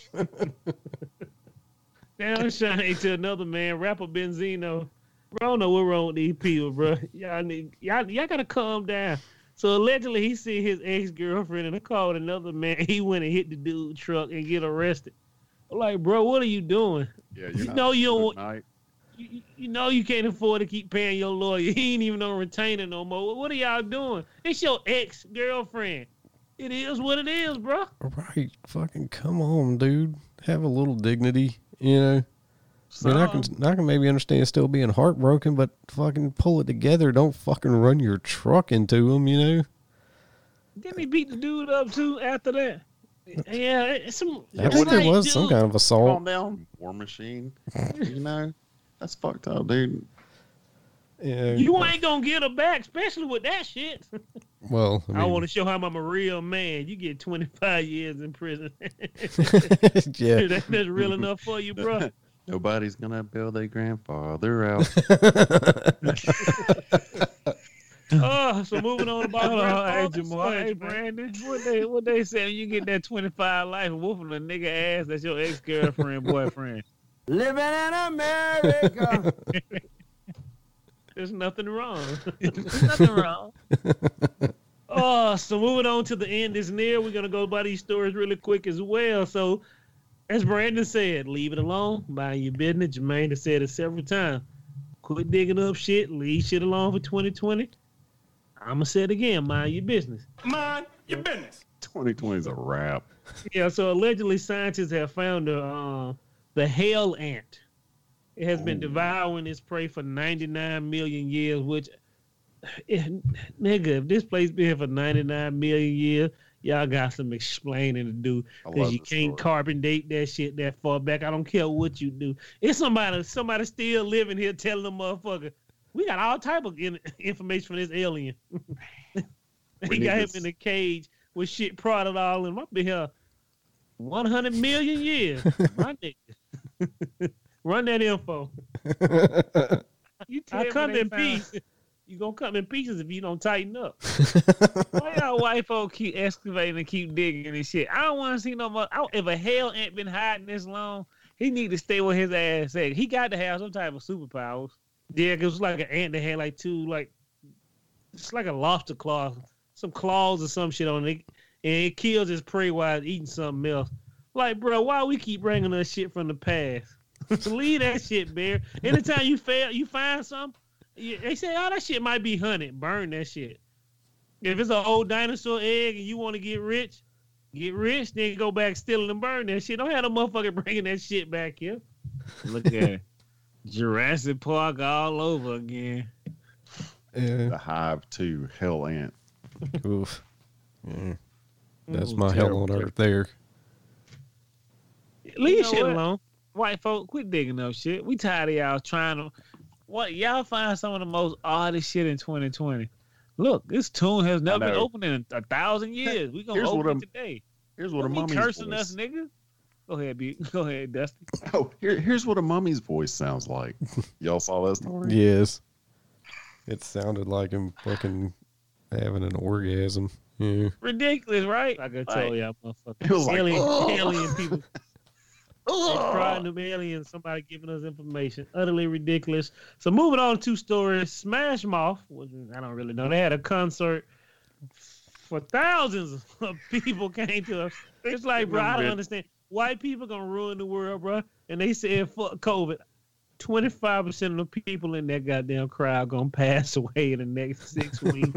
Down shine to another man, rapper Benzino. Bro, I don't know what's wrong with these people, bro. Y'all gotta calm down. So allegedly, he see his ex-girlfriend in a car with another man. He went and hit the dude's truck and get arrested. I'm like, bro, what are you doing? Yeah, you know you don't. You know you can't afford to keep paying your lawyer. He ain't even on retainer no more. What are y'all doing? It's your ex-girlfriend. It is what it is, bro. Right. Fucking come on, dude. Have a little dignity, you know. I mean, I can maybe understand still being heartbroken, but fucking pull it together. Don't fucking run your truck into him, you know. Didn't he beat the dude up too after that? Yeah, it's some. I think there was some kind of assault. Calm down, War Machine. You know, that's fucked up, dude. Yeah. You ain't gonna get her back, especially with that shit. Well, I want to show him I'm a real man. You get 25 years in prison. Yeah, that's real enough for you, bro. Nobody's gonna bail their grandfather out. So moving on about hey, Jamal, hey Brandon, what they say when you get that 25 life and whooping a nigga ass? That's your ex-girlfriend, boyfriend. Living in America. There's nothing wrong. There's nothing wrong. So moving on to the end is near. We're gonna go by these stories really quick as well. So, as Brandon said, leave it alone. Mind your business. Jermaine has said it several times. Quit digging up shit. Leave shit alone for 2020. I'm gonna say it again. Mind your business. Mind your business. 2020 is a wrap. Yeah. So allegedly, scientists have found the hell ant. It has been devouring its prey for 99 million years, which, nigga, if this place been here for 99 million years, y'all got some explaining to do because you can't carbon date that shit that far back. I don't care what you do. It's somebody still living here telling them motherfucker, we got all type of information from this alien. They got him in a cage with shit prodded all in. I've been here 100 million years. My nigga. Run that info. I come in peace. You gonna come in pieces if you don't tighten up. Why y'all white folk keep excavating and keep digging and shit? I don't want to see no more. If a hell ain't been hiding this long, he need to stay with his ass at. He got to have some type of superpowers. Yeah, 'cause it was like an ant that had like two, it's like a lobster claw, some claws or some shit on it, and it kills his prey while it's eating something else. Like, bro, why we keep bringing us shit from the past? Leave that shit, Bear. Anytime you find something, they say, oh, that shit might be hunted. Burn that shit. If it's an old dinosaur egg and you want to get rich, Get rich, then go back stealing and burn that shit. Don't have no motherfucker bringing that shit back here. Look at it. Jurassic Park all over again. Yeah. The Hive 2, Hell Ant. Oof. Yeah. That's Ooh, my hell on earth there. Leave You know shit what? alone. White folk, quit digging up shit. We tired of y'all trying to. What y'all find some of the most oddest shit in 2020? Look, this tune has never been know. opened in 1,000 years. We gonna Here's what open I'm- it today. Here's what Don't a be mummy's cursing voice. us, nigga. Go ahead, B. Go ahead, Dusty. Oh, here's what a mummy's voice sounds like. Y'all saw that story? Yes. It sounded like him fucking having an orgasm. Yeah. Ridiculous, right? Like I told Right. y'all, motherfucker. It was like, alien people. Crying them aliens, somebody giving us information. Utterly ridiculous. So moving on to stories. Smash Mouth, which I don't really know. They had a concert for thousands of people came to us. It's like, bro, I don't understand. White people gonna ruin the world, bro. And they said, fuck COVID. 25% of the people in that goddamn crowd gonna pass away in the next 6 weeks.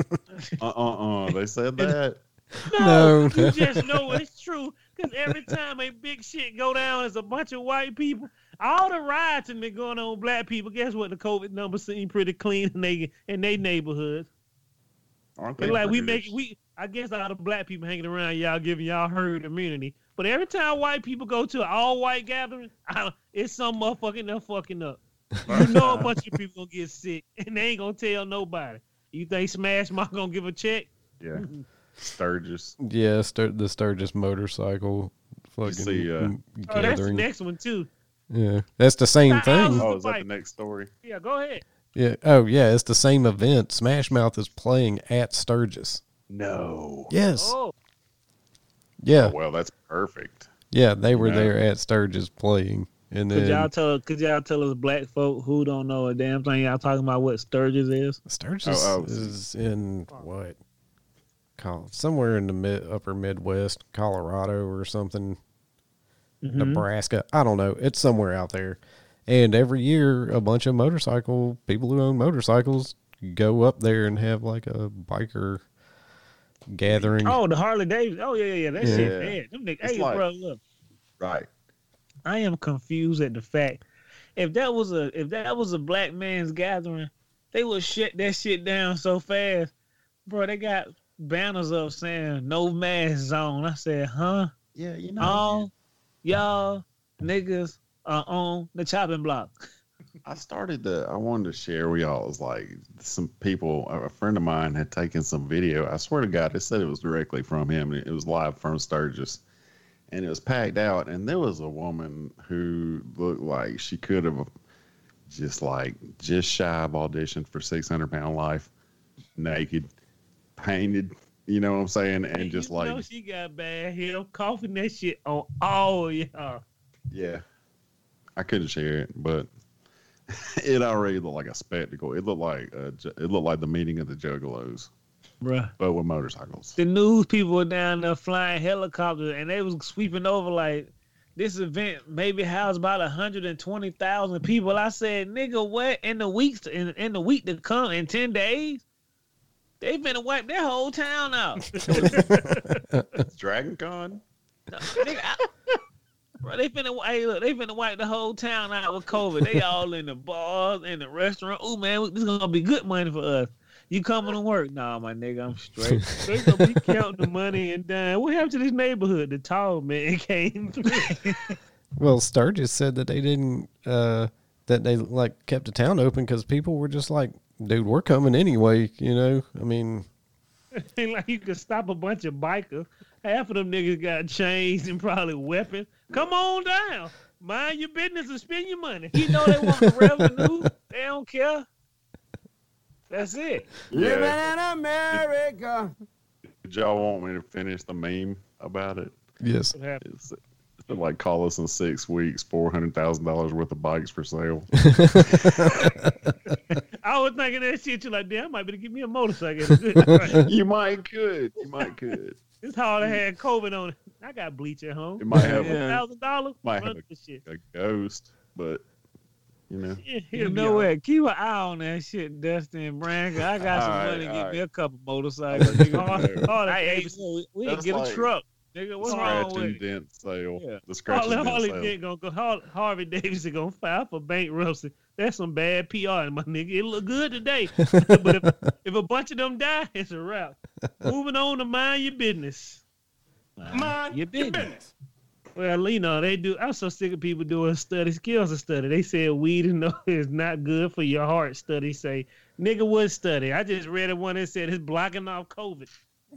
They said that. No, No, you no. just know it's true. Because every time a big shit go down, it's a bunch of white people. All the riots and been going on with black people. Guess what? The COVID numbers seem pretty clean in they neighborhoods. Aren't It's they like pretty- I guess all the black people hanging around y'all giving y'all herd immunity. But every time white people go to an all white gathering, it's some motherfucking they're fucking up. You know a bunch of people gonna get sick and they ain't gonna tell nobody. You think Smash Mouth gonna give a check? Yeah. Sturgis. Yeah, the Sturgis motorcycle fucking see, Oh, that's the gathering. next one too. Yeah, that's the same Thousands. thing. Oh, is that the next story? Yeah, go ahead. Yeah. Oh, yeah, it's the same event. Smash Mouth is playing at Sturgis. No. Yes. Oh, Yeah. Well, that's perfect. Yeah, they were Yeah. there at Sturgis playing, and Could y'all then tell us black folk who don't know a damn thing y'all talking about what Sturgis is? Sturgis Oh. is in what? Somewhere in the upper Midwest, Colorado or something. Mm-hmm. Nebraska. I don't know. It's somewhere out there. And every year, a bunch of people who own motorcycles go up there and have like a biker gathering. Oh, the Harley Davidson. Oh yeah. That Yeah. shit bad. Them niggas, It's hey, like- bro, look. Right. I am confused at the fact if that was a black man's gathering, they would shut that shit down so fast, bro. They got banners up saying "No mask zone." I said, "Huh? Yeah, you know. All y'all niggas are on the chopping block." I wanted to share with y'all. It was like some people, a friend of mine had taken some video. I swear to God, it said it was directly from him. And it was live from Sturgis. And it was packed out. And there was a woman who looked like she could have just shy of auditioned for 600 Pound Life, naked, painted, you know what I'm saying? And just you know she got bad hair, coughing that shit on all y'all. yeah, I couldn't share it, but it already looked like a spectacle. It looked like the meeting of the Juggalos, Bruh. but with motorcycles. The news people were down there flying helicopters and they was sweeping over like this event maybe housed about 120,000 people. I said, nigga, what in the week to come in 10 days? They finna wipe their whole town out. It's Dragon Con. No, nigga, bro, they finna wipe the whole town out with COVID. They all in the bars, in the restaurant. Ooh, man, this is gonna be good money for us. You coming to work? Nah, my nigga, I'm straight. They gonna be counting the money and dying. What happened to this neighborhood? The tall man came through. Well, Sturgis said that they didn't, that they like kept the town open because people were just like, dude, we're coming anyway. You know, I mean, Ain't like you could stop a bunch of bikers. Half of them niggas got chains and probably weapons. Come on down. Mind your business and spend your money. You know they want the revenue. They don't care. That's it. Living Yeah. in America. Did y'all want me to finish the meme about it? yes. What happened? It's like call us in 6 weeks, $400,000 worth of bikes for sale. I was thinking that shit. You like, damn, I might be to give me a motorcycle. Right. You might could. It's hard to have COVID on it. I got bleach at home. It might have $1,000. might Run have this shit. a ghost, but you know. Yeah, You he'll be know all right. what? Keep an eye on that shit, Dusty and Brand. I got some All right, money to all get right. me a couple motorcycles. Nigga. Oh, Hey, baby. we can That's get like- a truck. nigga. What's wrong Scratch and with it? dent sale. Yeah. The scratch and dent Harley sale. Dent gonna go. Harvey Davidson gonna file for bankruptcy. That's some bad PR, my nigga. It look good today, but if a bunch of them die, it's a wrap. Moving on to mind your business. Mind your business. Well, you know, they do. I'm so sick of people doing skills of study. They said weed is not good for your heart. Studies say, nigga, what study? I just read one that said it's blocking off COVID.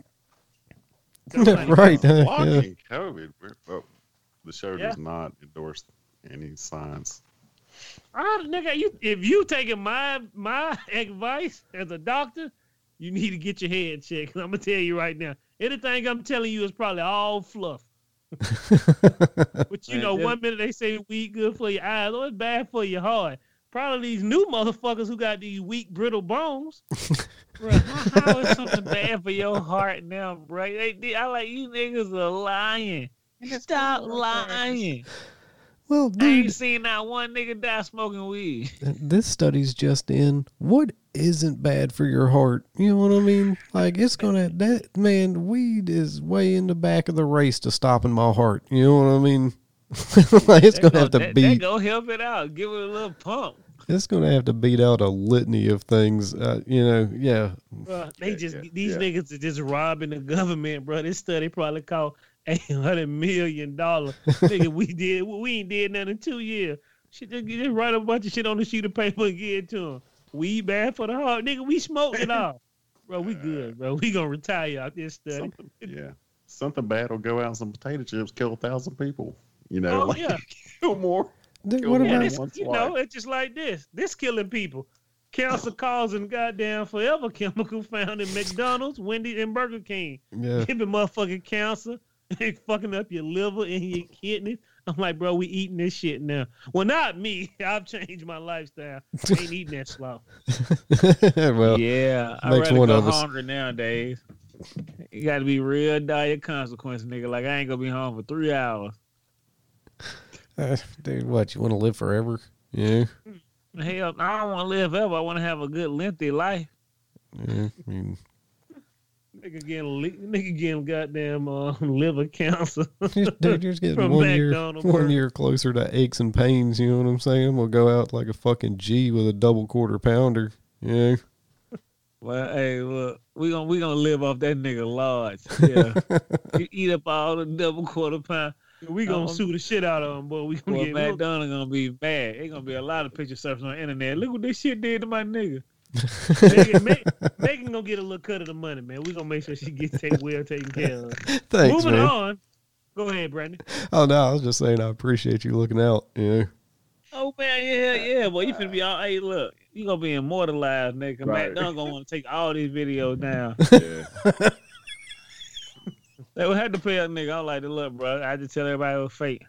Right. Yeah. Blocking COVID. Oh, the show Yeah. does not endorse any science. Nigga, if you taking my advice as a doctor, you need to get your head checked. I'm gonna tell you right now, anything I'm telling you is probably all fluff. But you know, 1 minute they say weed good for your eyes, or it's bad for your heart. Probably these new motherfuckers who got these weak, brittle bones. Bro, how is something bad for your heart now, bro? I like you niggas are lying. Stop lying. Well, I ain't dude, seen not one nigga die smoking weed. this study's just in. What isn't bad for your heart? You know what I mean? Like, it's gonna, that man, weed is way in the back of the race to stopping my heart. You know what I mean? Like, it's gonna have to That beat. go help it out. Give it a little pump. It's gonna have to beat out a litany of things. You know, yeah. Bro, these niggas are just robbing the government, bro. This study probably cost $800 million. Nigga, we ain't did nothing in 2 years. Shit, just write a bunch of shit on a sheet of paper and give it to them. Weed bad for the heart, nigga. We smoked it all, bro. We good, bro. We gonna retire out this study. Something bad will go out in some potato chips, kill 1,000 people. You know, Oh, like, yeah. kill more. What Kill more Yeah, than this, once you life. know, it's just like this. This killing people. Cancer causing goddamn forever chemical found in McDonald's, Wendy's, and Burger King. Yeah. Giving motherfucking cancer, and fucking up your liver and your kidneys. I'm like, bro, we eating this shit now. Well, not me. I've changed my lifestyle. I ain't eating that slop. Well, Yeah, I makes rather one go of us. hungry nowadays. You got to be real dire consequence, nigga. Like, I ain't gonna be home for 3 hours. Dude, what, you want to live forever? Yeah. Hell, I don't want to live ever. I want to have a good, lengthy life. Yeah. I mean, Nigga getting goddamn liver cancer. dude, you're just getting From 1 year, McDonald's, 1 bro. year closer to aches and pains. You know what I'm saying? We'll go out like a fucking G with a double quarter pounder. Yeah. Well, hey, look, we gonna live off that nigga large. Yeah, you eat up all the double quarter pound. We gonna sue the shit out of them, boy. We gonna Well, get McDonald's gonna be mad. Ain't gonna be a lot of pictures surfing on the internet. Look what this shit did to my nigga. Megan gonna get a little cut of the money, man. We gonna make sure she gets well taken care of. Thanks, Moving man. on. Go ahead, Brandon. Oh, no, I was just saying I appreciate you looking out. Yeah. Oh man, yeah, boy, you finna be all. Hey, look, you gonna be immortalized, nigga. Right. McDonald's gonna want to take all these videos down. Yeah. They would have to pay a nigga. I was like, look, bro, I just tell everybody it was fake.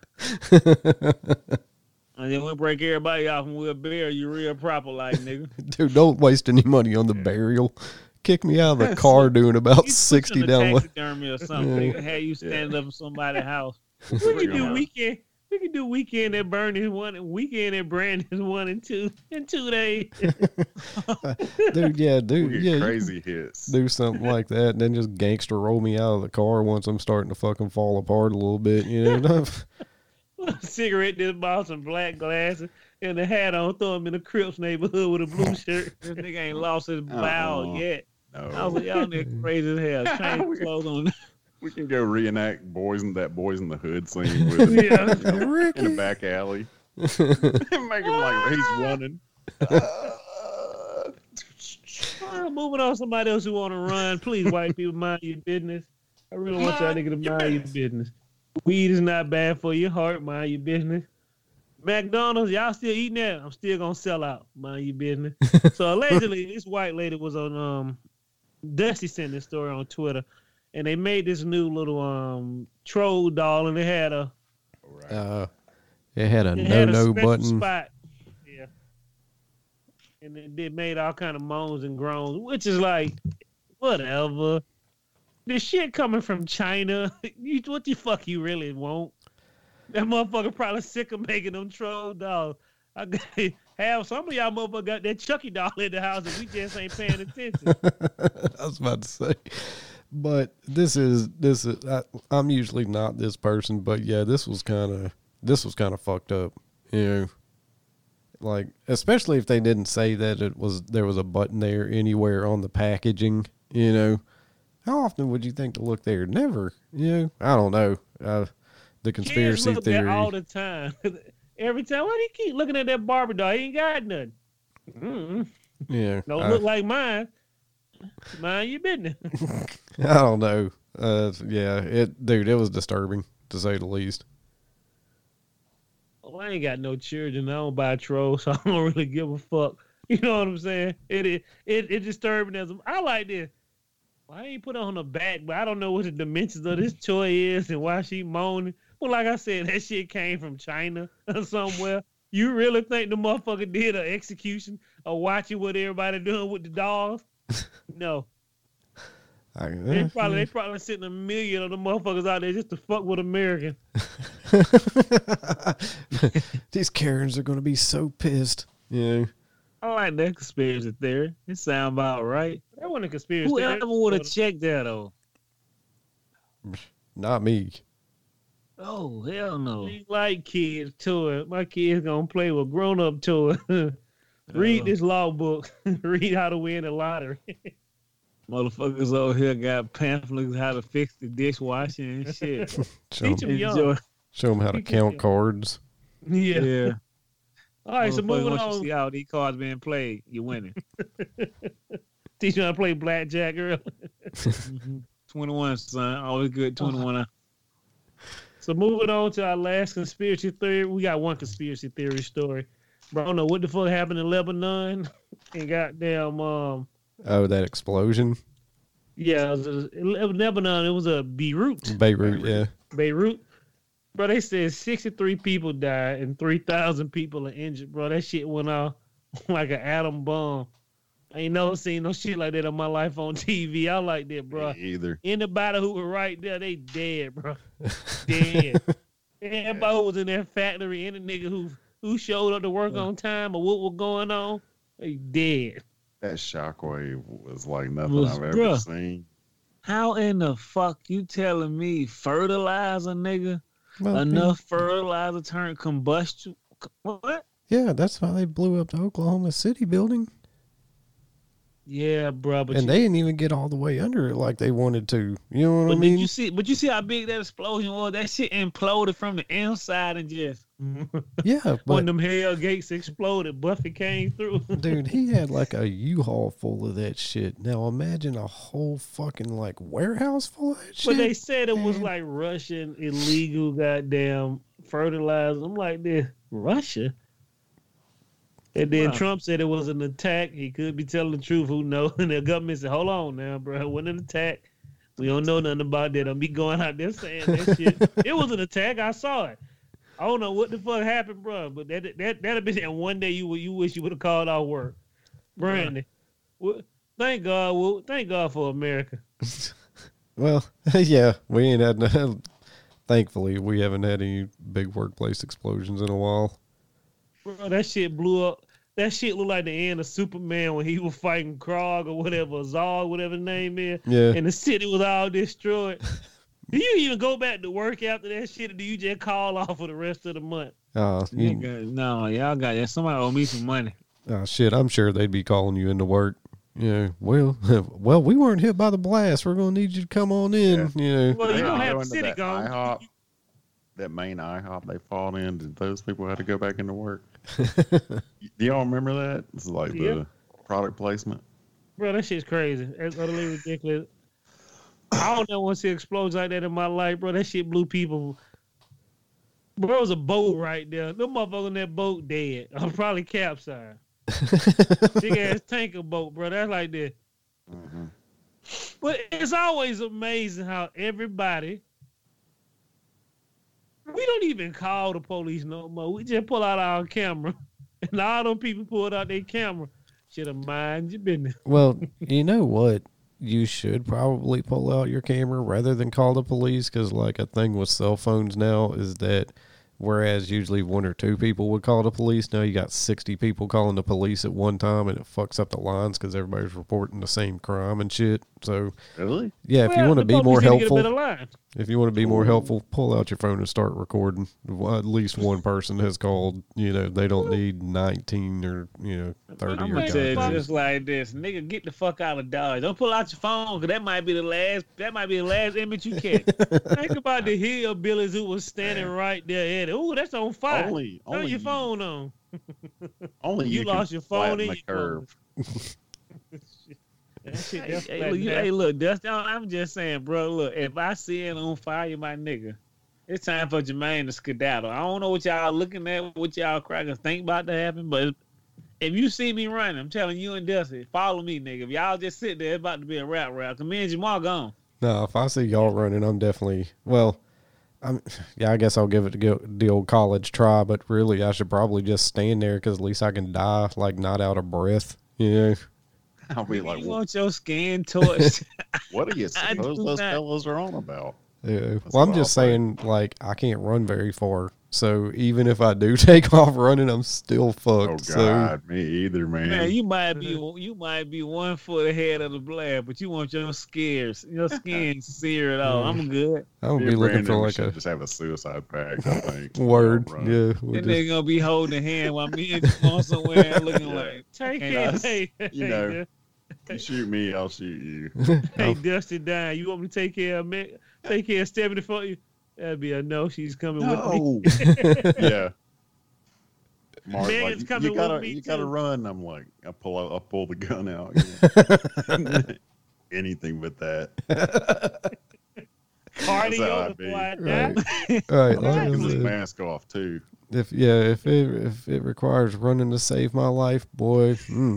And then we'll break everybody off and we'll bury you real proper, like, nigga. Dude, don't waste any money on the burial. Kick me out of the car doing about You 60 pushing down. a taxidermy or something. Yeah. Nigga, have you standing up in somebody's house. We can do Yeah. weekend. We can do weekend at Bernie's one, weekend at Brandon's 1 and 2 in 2 days. Dude, yeah, dude, We yeah. get you crazy hits. do something like that and then just gangster roll me out of the car once I'm starting to fucking fall apart a little bit, you know? Cigarette in this box and black glasses and the hat on. Throw him in the Crips neighborhood with a blue shirt. This nigga ain't lost his bowel yet. I was No. like, y'all niggas crazy as hell. Change clothes on. We can go reenact Boys in the Hood scene with him Yeah. in a back alley. Make him like he's running. Moving on, somebody else who want to run. Please, white people, mind your business. I really want y'all nigga to mind your business. Weed is not bad for your heart. Mind your business. McDonald's, y'all still eating that? I'm still gonna sell out. Mind your business. So allegedly, this white lady was on Dusty sent this story on Twitter, and they made this new little troll doll, and it had a It had a it had a no-no special button. spot. Yeah. And it made all kind of moans and groans, which is like, whatever. This shit coming from China. What the fuck you really want? That motherfucker probably sick of making them troll dolls. I got have some of y'all motherfuckers got that Chucky doll in the house and we just ain't paying attention. I was about to say. But this is I'm usually not this person, but yeah, this was kind of fucked up, you know. Like, especially if they didn't say that there was a button there anywhere on the packaging, you know. How often would you think to look there? Never, you know. I don't know. The conspiracy Kids look theory there all the time. Every time, why do you keep looking at that Barbie doll? He ain't got nothing. Mm-mm. Yeah, Don't look like mine. Mind your business. I don't know. Yeah, it was disturbing to say the least. Well, I ain't got no children. I don't buy trolls, so I don't really give a fuck. You know what I'm saying? It disturbing as I like this. Why ain't put it on her back? But I don't know what the dimensions of this toy is and why she moaning. Well, like I said, that shit came from China or somewhere. You really think the motherfucker did an execution or watching what everybody doing with the dolls? No. They probably sitting 1 million of the motherfuckers out there just to fuck with Americans. These Karens are gonna be so pissed. Yeah. I like that conspiracy theory. It sound about right. That wasn't a conspiracy theory. Whoever would have checked that though? Not me. Oh, hell no. We like kids toy. My kids gonna play with grown-up toy. Read this law book. Read how to win the lottery. Motherfuckers over here got pamphlets how to fix the dishwashing and shit. Teach them young. Show them how to count cards. Yeah. All right, so moving once on. you see how these cards being played, you're winning. Teach you how to play blackjack early. 21, son. Always good 21. So moving on to our last conspiracy theory. We got one conspiracy theory story. Bro, I don't know what the fuck happened in Lebanon and goddamn Oh, that explosion? Yeah, it was Lebanon. It was a Beirut. Yeah. Beirut. Bro, they said 63 people died and 3,000 people are injured, bro. That shit went off like an atom bomb. I ain't never seen no shit like that in my life on TV. I like that, bro. Me either. Anybody who was right there, they dead, bro. Dead. Everybody who was in that factory, any nigga who showed up to work on time or what was going on, they dead. That shockwave was like nothing I've ever seen. How in the fuck you telling me fertilizer, nigga? Enough fertilizer turned combustion? What? Yeah, that's why they blew up the Oklahoma City building. Yeah, bro. But they didn't even get all the way under it like they wanted to. You know what I mean? But you see how big that explosion was? That shit imploded from the inside and just... Yeah, but when them hell gates exploded, Buffy came through. Dude, he had like a U-Haul full of that shit. Now imagine a whole fucking like warehouse full of that shit. But they said it was like Russian illegal goddamn fertilizer. I'm like, this Russia? And then Trump said it was an attack. He could be telling the truth. Who knows? And the government said, hold on now, bro. It wasn't an attack. We don't know nothing about that. Don't be going out there saying that shit. It was an attack. I saw it. I don't know what the fuck happened, bro. But that'd been and one day you wish you would have called out work. Brandy. Well, thank God. Well, thank God for America. Well, yeah. We ain't had thankfully we haven't had any big workplace explosions in a while. Bro, that shit blew up. That shit looked like the end of Superman when he was fighting Krog or whatever, Zod, whatever his name is. Yeah. And the city was all destroyed. Do you even go back to work after that shit, or do you just call off for the rest of the month? No, y'all got that. Somebody owe me some money. Oh, shit. I'm sure they'd be calling you into work. Yeah, well, we weren't hit by the blast. We're going to need you to come on in. Yeah. You know. Well, you don't have the city gone. IHOP, that main IHOP they fought in, did those people have to go back into work? Do y'all remember that? It's like the product placement. Bro, that shit's crazy. That's utterly ridiculous. I don't know once it explodes like that in my life, bro. That shit blew people. Bro, it was a boat right there. Them motherfuckers on that boat dead. I'm probably capsized. Big ass tanker boat, bro. That's like that. Mm-hmm. But it's always amazing how everybody. We don't even call the police no more. We just pull out our camera. And all them people pulled out their camera. Should have mind your business. Well, you know what? You should probably pull out your camera rather than call the police, because like a thing with cell phones now is that whereas usually 1 or 2 people would call the police. Now you got 60 people calling the police at one time, and it fucks up the lines because everybody's reporting the same crime and shit. So Really? yeah, if you want to be more helpful, helpful, pull out your phone and start recording. At least one person has called. They don't need 19 or 30 I'm or gonna tell you guys. just like this, nigga. Get the fuck out of Dodge. Don't pull out your phone, cause that might be the last. That might be the last image you catch. Think about the hillbillies who was standing right there at it. Ooh, that's on fire. Turn your phone on. Only you lost your phone in the curve. Hey, look, Dustin. I'm just saying, bro. Look, if I see it on fire, my nigga, it's time for Jermaine to skedaddle. I don't know what y'all looking at, what y'all crackers think about to happen, but if you see me running, I'm telling you and Dusty, follow me, nigga. If y'all just sit there, it's about to be a rap. Cause me and Jamal gone. No, if I see y'all running, I'm definitely I guess I'll give it the old college try, but really I should probably just stand there because at least I can die like not out of breath. I'll be like, you want your skin torched? What do you suppose those fellas are on about? Yeah. Well, I'm just saying, like, I can't run very far. So even if I do take off running, I'm still fucked. Oh God, me either, man. Man, you might be 1 foot ahead of the blast, but you want your skin seared off. I'm good. I'm gonna be looking for like just have a suicide pact. I think. Word, yeah. And they're gonna be holding hand while me and you on somewhere looking like take it. Hey, you shoot me, I'll shoot you. Hey, Dusty, down. You want me to take care of me? Take care of Stephanie for you? That'd be a no. She's coming with me. Yeah. Mark's Megan's coming with me you gotta too. run. I'm like, I pull the gun out. Anything but that. Cardio before I die. Right. Take his mask off too. If it requires running to save my life, boy.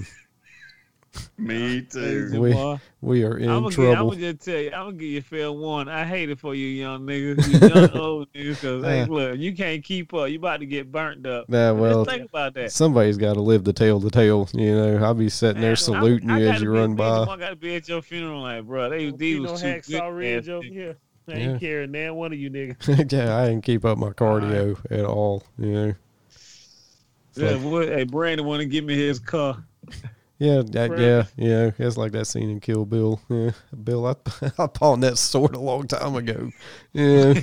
Me too. We are in trouble. I'm gonna just tell you, I'm gonna give you a fair warning. I hate it for you young niggas, you young old niggas, because hey, look, you can't keep up. You about to get burnt up. Nah, well, just think about that. Somebody's got to live the tale to tale. I'll be sitting there saluting you as you run by. I gotta be at your funeral, like, bro. These was too good. Over here. I ain't carrying that one of you niggas. Yeah, I didn't keep up my cardio at all. Yeah, hey, Brandon want to give me his car. Yeah. It's like that scene in Kill Bill. Yeah, Bill, I pawned that sword a long time ago. Yeah,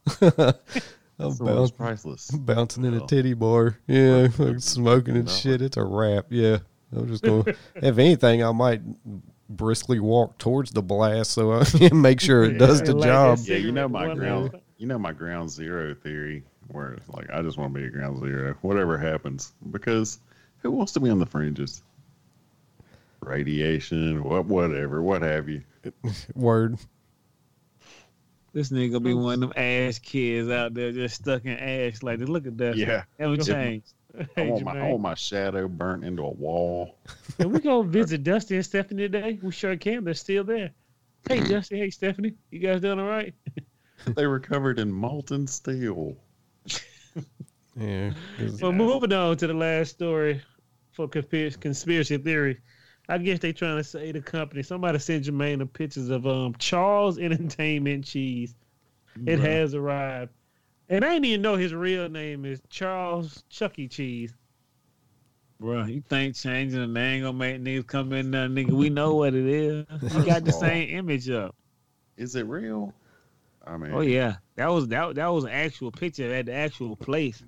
I'm priceless. Bouncing in a titty bar. Yeah, like smoking and shit. It's a wrap. Yeah, I'm just going. If anything, I might briskly walk towards the blast so I can make sure it does the job. Yeah, my ground zero theory, where it's like I just want to be a ground zero, whatever happens, because who wants to be on the fringes? Radiation, whatever, what have you. Word. This nigga gonna be one of them ass kids out there just stuck in ash. Like, look at that. Yeah. Haven't changed. I want my shadow burnt into a wall. And we go visit Dusty and Stephanie today. We sure can. They're still there. Hey, Dusty. Hey, Stephanie. You guys doing all right? They were covered in molten steel. Yeah. Well, moving on to the last story for conspiracy theory. I guess they trying to say the company. Somebody sent Jermaine the pictures of Charles Entertainment cheese. It has arrived. And I didn't even know his real name is Charles Chuck E. Cheese. Bro, you think changing the name gonna make niggas come in there, nigga? We know what it is. You got the same image up. Is it real? I mean, oh yeah, that was an actual picture at the actual place.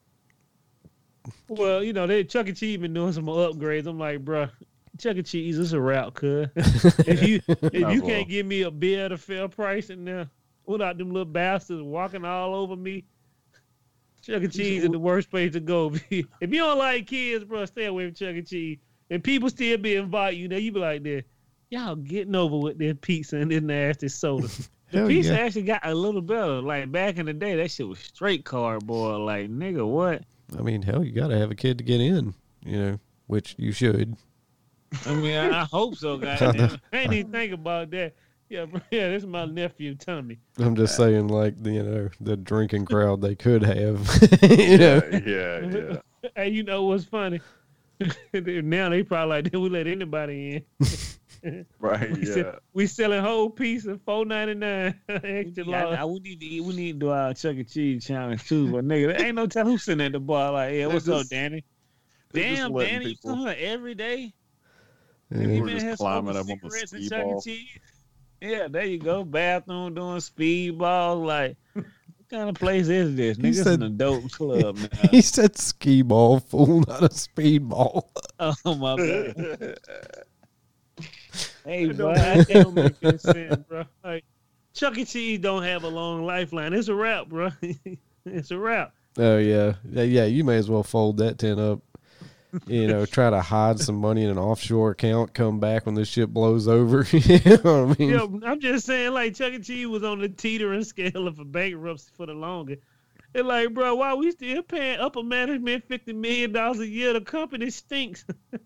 Well, Chuck E. Cheese been doing some upgrades. I'm like, bro, Chuck E. Cheese is a route, cuz. if you can't give me a beer at a fair price in there without them little bastards walking all over me, Chuck E. Cheese is the worst place to go. If you don't like kids, bro, stay away from Chuck E. Cheese. And people still be inviting you. Now you be like, this, y'all getting over with this pizza and this nasty soda. The pizza actually got a little better. Like back in the day, that shit was straight cardboard. Like, nigga, what? I mean, hell, you got to have a kid to get in, which you should. I mean, I hope so, goddamn. I ain't even think about that. Yeah, this is my nephew, Tommy. I'm just saying, like, the drinking crowd they could have. Yeah. Hey, you know what's funny? Now they probably like, did we let anybody in? Right, We selling whole piece of $4.99 extra large. Yeah, we need to eat. We need to do our Chuck E. Cheese challenge too. But nigga, there ain't no telling who's sitting at the bar like, yeah, what's up, Danny? Damn, Danny, you come here every day. You We're just climbing up on the speed ball. Yeah, there you go. Bathroom doing speedballs. Like, what kind of place is this? Nigga, He it's said- an adult club now. He said skee ball, fool, not a speed ball. Oh, my bad. Hey, It bro. don't make any sense, bro. Like, Chuck E. Cheese don't have a long lifeline. It's a wrap, bro. It's a wrap. Oh yeah, yeah. You may as well fold that tent up. You know, try to hide some money in an offshore account. Come back when this shit blows over. You know what I mean? Yeah, I'm just saying, like, Chuck E. Cheese was on the teetering scale of a bankruptcy for the longest. It's like, bro, why we still paying upper management $50 million a year? The company stinks.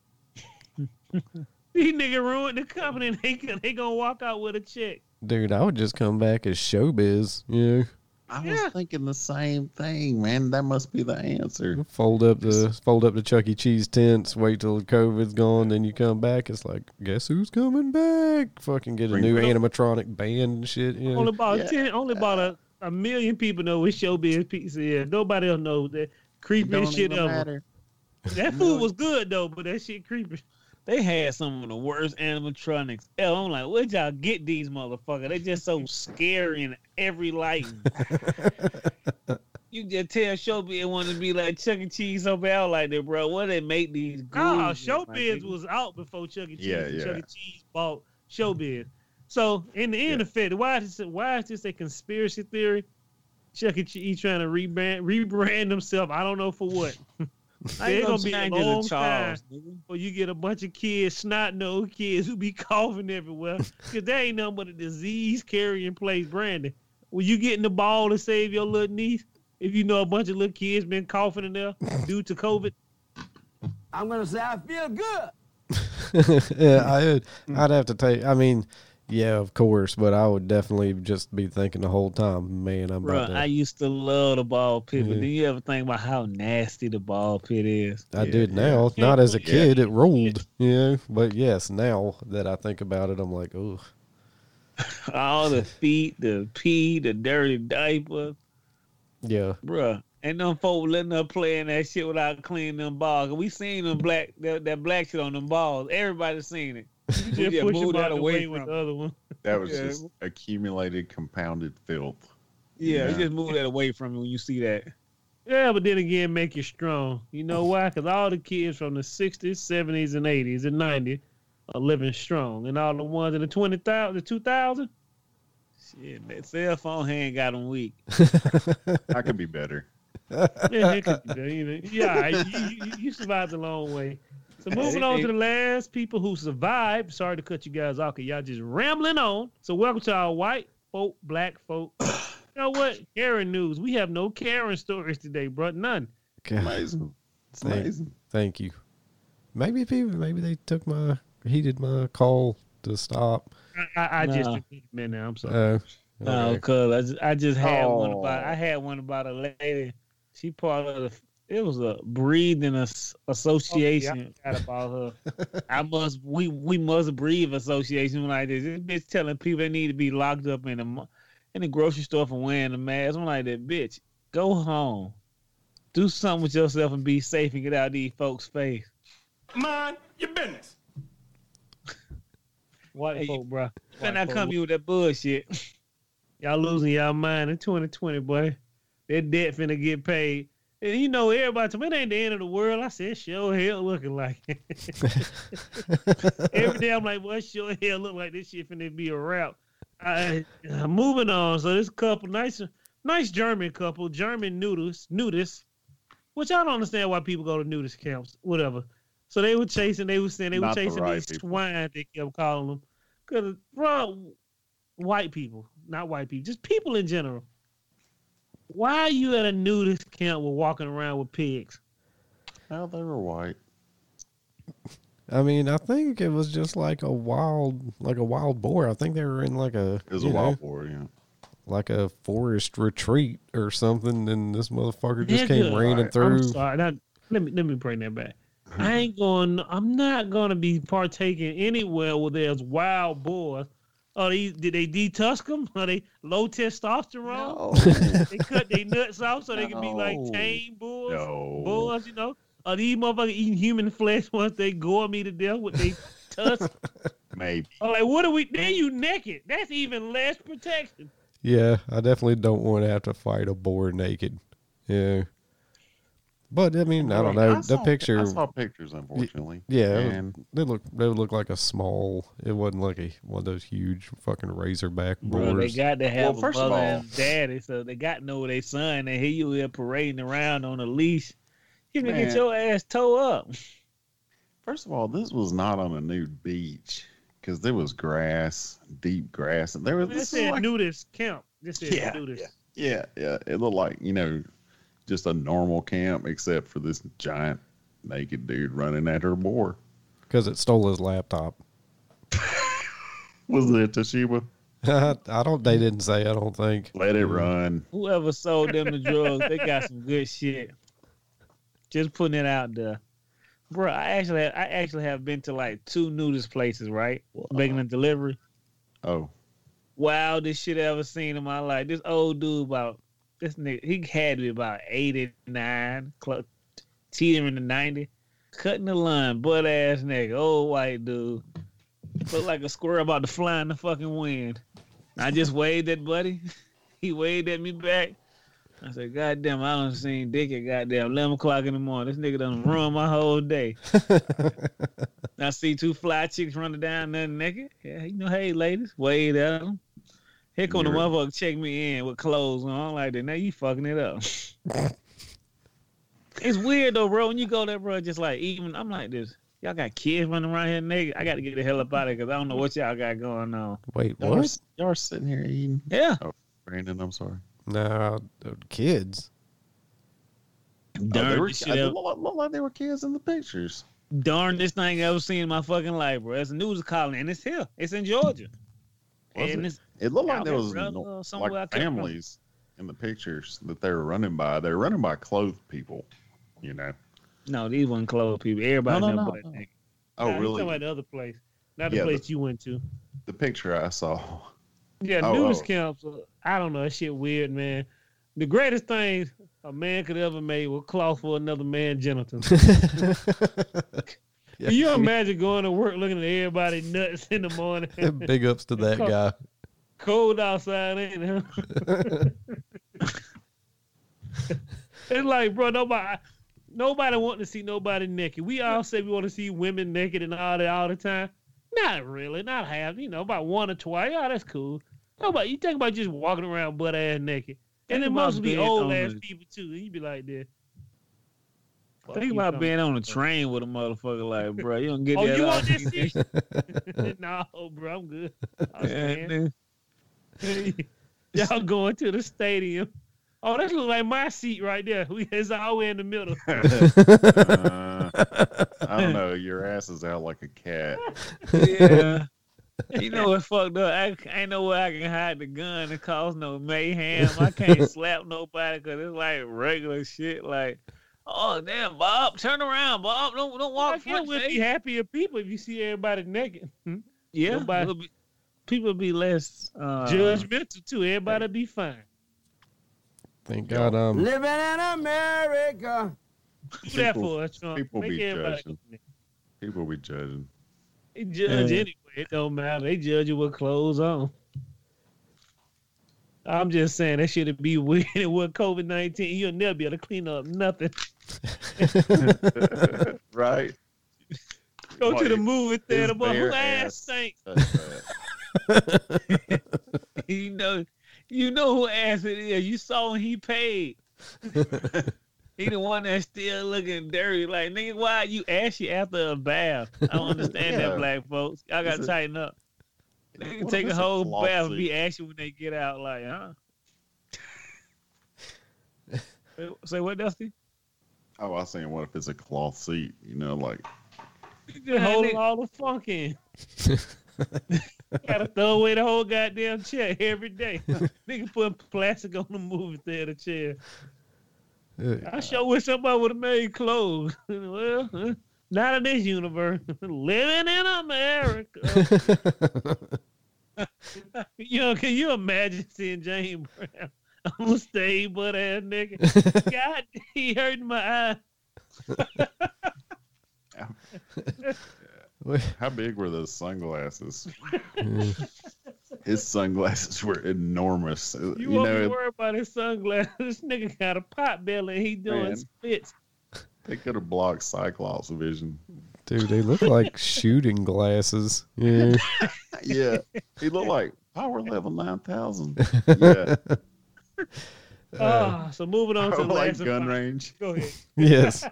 These niggas ruined the company, and they gonna walk out with a check. Dude, I would just come back as showbiz. You know, I was thinking the same thing, man. That must be the answer. fold up the Chuck E. Cheese tents. Wait till the COVID's gone, then you come back. It's like, guess who's coming back? Fucking get a new animatronic band and shit. You know? Only about a million people know what Showbiz Pizza is. Nobody else knows that creepiest shit ever. That food was good though, but that shit creepy. They had some of the worst animatronics ever. I'm like, where'd y'all get these motherfuckers? They just so scary in every light. You just tell Showbiz wanted to be like Chuck E. Cheese so bad like that, bro. Where they make these Oh, ghouls? Showbiz was out before Chuck E. Cheese. Yeah, and yeah. Chuck E. Cheese bought Showbiz. So in the end effect, why is this a conspiracy theory? Chuck E. Cheese trying to rebrand himself. I don't know for what. It's gonna be a long time before you get a bunch of kids, snot-nosed kids who be coughing everywhere. Because there ain't nothing but a disease-carrying place, Brandon. Will you get in the ball to save your little niece if you know a bunch of little kids been coughing in there due to COVID? I'm going to say I feel good. Yeah, I'd have to take. I mean, yeah, of course, but I would definitely just be thinking the whole time, man, I'm Bro, about to. I used to love the ball pit, but do you ever think about how nasty the ball pit is? I did now. Not as a kid, it rolled, you know. But yes, now that I think about it, I'm like, oh. All the feet, the pee, the dirty diapers. Yeah. Bruh. Ain't them folk letting her play in that shit without cleaning them balls. We seen them that black shit on them balls. Everybody seen it. You just push them out the way with the other one. That was just accumulated, compounded filth. Yeah, you just move that away from you when you see that. Yeah, but then again, make you strong. You know why? Because all the kids from the 60s, 70s, and 80s and 90s are living strong. And all the ones in the 2000, shit, that cell phone hand got them weak. I could be better. Yeah, it could be better, you know. Yeah, you survived a long way. So moving on to the last people who survived. Sorry to cut you guys off because y'all just rambling on. So welcome to our white folk, black folk. You know what? Karen news. We have no Karen stories today, bro. None. Amazing. It's amazing. Thank you. Maybe they heeded my call to stop. I No. just man now. I'm sorry. No, cause I just had one about. I had one about a lady. She part of the. It was a breathing association. I forgot about her. We must breathe association like this. This bitch telling people they need to be locked up in the grocery store for wearing a mask. I'm like, that bitch, go home, do something with yourself and be safe and get out of these folks' face. Mind your business. White folk, bro. And I come here with that bullshit. Y'all losing y'all mind in 2020, boy. That debt finna get paid. And you know, everybody told me it ain't the end of the world. I said, sure hell looking like it. Every day I'm like, well, sure hell look like this shit finna be a wrap. Moving on. So this couple, nice German couple, German nudists, which I don't understand why people go to nudist camps, whatever. So they were chasing these swine, they kept calling them. Because, bro, white people, not white people, just people in general. Why are you at a nudist camp with walking around with pigs? Oh, they were white. I mean, I think it was just like a wild boar. I think they were in like a. It was a wild boar, yeah. Like a forest retreat or something, and this motherfucker just came raining through. I'm sorry. Now, let me bring that back. I'm not gonna be partaking anywhere where there's wild boars. Did they detusk them? Are they low testosterone? No. They cut their nuts off so they can be like tame bulls. No. Bulls, you know? Are these motherfuckers eating human flesh once they gore me to death with their tusks? Maybe. I'm like, what are we? Then you naked. That's even less protection. Yeah, I definitely don't want to have to fight a boar naked. Yeah. But I mean, I don't know. I saw pictures, unfortunately. Yeah, and they would look like a small. It wasn't like one of those huge fucking razorback boars. Bro, they got to have a first of mother all- and daddy, so they got to know their son. And here you are parading around on a leash. You can get Man. your ass towed up. First of all, this was not on a nude beach because there was grass, deep grass, and there was They this said like, nudist camp. This said Yeah, nudist. yeah. It looked like just a normal camp except for this giant naked dude running at her boar. Because it stole his laptop. Was it Toshiba? They didn't say, I don't think. Let it run. Whoever sold them the drugs, they got some good shit. Just putting it out there. Bro, I actually have been to like 2 nudist places, right? Making a delivery. Oh, Wildest shit I ever seen in my life. This old dude this nigga, he had to be about 89, teetering to 90, cutting the line, butt ass nigga, old white dude. Looked like a squirrel about to fly in the fucking wind. I just waved at buddy. He waved at me back. I said, God damn, I done seen Dick at goddamn 11 o'clock in the morning. This nigga done ruined my whole day. I see 2 fly chicks running down there naked. Yeah, hey, ladies, wave at them. Here come the motherfucker check me in with clothes on. I'm like that. Now you fucking it up. It's weird though, bro. When you go there, bro, just like even I'm like this. Y'all got kids running around here, nigga. I got to get the hell up out of here because I don't know what y'all got going on. Wait, y'all what? are sitting here eating. Yeah. Oh, Brandon, I'm sorry. No, kids. They Darn, look like they were kids in the pictures. darndest thing I ever seen in my fucking life, bro. It's a news colony, and it's here. It's in Georgia. And it's It looked like out there there, was brother, somewhere I like couldn't families in the pictures that they were running by. They were running by clothed people, no, these weren't clothes people. Everybody No, know no, butt no. naked. Oh, Nah, he's really? talking about the other place, not the Yeah, place you went to. The picture I saw. Yeah, Oh, nudist oh. camps. I don't know. That shit weird, man. The greatest thing a man could ever make was cloth for another man's genitals. Can you imagine going to work looking at everybody nuts in the morning? Big ups to that guy. Cold outside, ain't it? It's like, bro, nobody want to see nobody naked. We all say we want to see women naked and all that all the time. Not really, not half. About 1 or twice. Oh, that's cool. Nobody. You think about just walking around butt ass naked, and then most be old ass people too. And you be like this. Think about being on a train with a motherfucker like, bro. You don't get that. You off. want this shit? No, bro, I'm good. Y'all going to the stadium. Oh, that looks like my seat right there. It's all the way in the middle. I don't know. Your ass is out like a cat. Yeah. You know what's fucked up? I ain't no way I can hide the gun and cause no mayhem. I can't slap nobody because it's like regular shit. Like, oh damn, Bob, turn around, Bob. Don't walk. I would be happier people if you see everybody naked. Yeah, Nobody, people be less judgmental too. Everybody be fine. Thank God. Living in America. Do that for us, Trump. People Make be everybody judging. People be judging. They judge anyway. It don't matter. They judge you with clothes on. I'm just saying that shit be weird with COVID-19. You'll never be able to clean up nothing. Right? Go to the movie theater, his but who bare ass ass. stinks? You know who ass it is. You saw when he paid. He the one that's still looking dirty. Like, nigga, why you ashy after a bath? I don't understand that, black folks. Y'all got to tighten up. They can take a whole bath and be ashy when they get out. Like, huh? Say what, Dusty? Oh, I was saying, what if it's a cloth seat? Like. You just holding all the funk in. Gotta throw away the whole goddamn chair every day. Nigga put plastic on the movie theater chair. I sure wish somebody would have made clothes. Well, Not in this universe. Living in America. Can you imagine seeing James Brown on the stage, butt ass nigga? God, he hurting my eye. How big were those sunglasses? His sunglasses were enormous. You won't be worried about his sunglasses. This nigga got a pot belly and he doing spits. They could have blocked Cyclops' vision. Dude, they look like shooting glasses. Yeah. Yeah. He looked like power level 9,000. Yeah. So moving on to the like last gun one. range. Go ahead. Yes.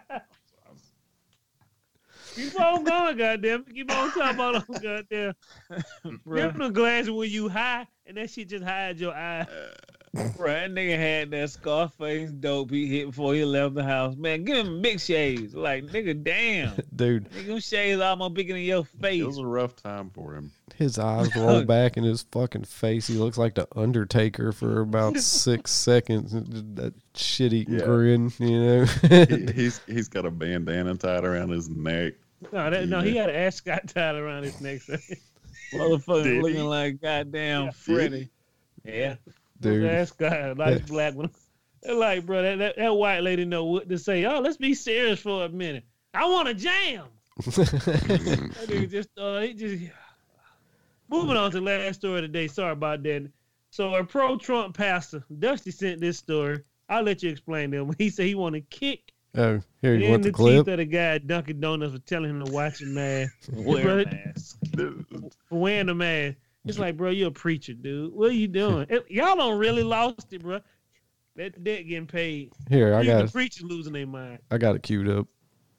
Keep on going, goddamn. Keep on talking about them, goddamn. Remember the glasses when you high and that shit just hides your eye. Right, that nigga had that Scarface dope he hit before he left the house. Man, give him big shades. Like, nigga, damn. Dude. Nigga, them shades almost bigger than your face. It was a rough time for him. His eyes roll back in his fucking face. He looks like the Undertaker for about 6 seconds. That shit-eating grin, you know. he's got a bandana tied around his neck. No, he had an ascot tied around his neck. So. Motherfucker looking like goddamn Freddy. Yeah. Dude. Ascot, like black one. They're like, bro, that white lady know what to say. Oh, let's be serious for a minute. I want to jam. That nigga just moving on to the last story of the day. Sorry about that. So a pro-Trump pastor, Dusty, sent this story. I'll let you explain them. He said he want to kick Oh, here you in want the the clip? teeth of the guy at Dunkin' Donuts for telling him to watch his mask. Wear a mask. For wearing the mask. It's like, bro, you're a preacher, dude. What are you doing? Y'all don't really lost it, bro. That debt getting paid. Here, I got the preachers losing their mind. I got it queued up.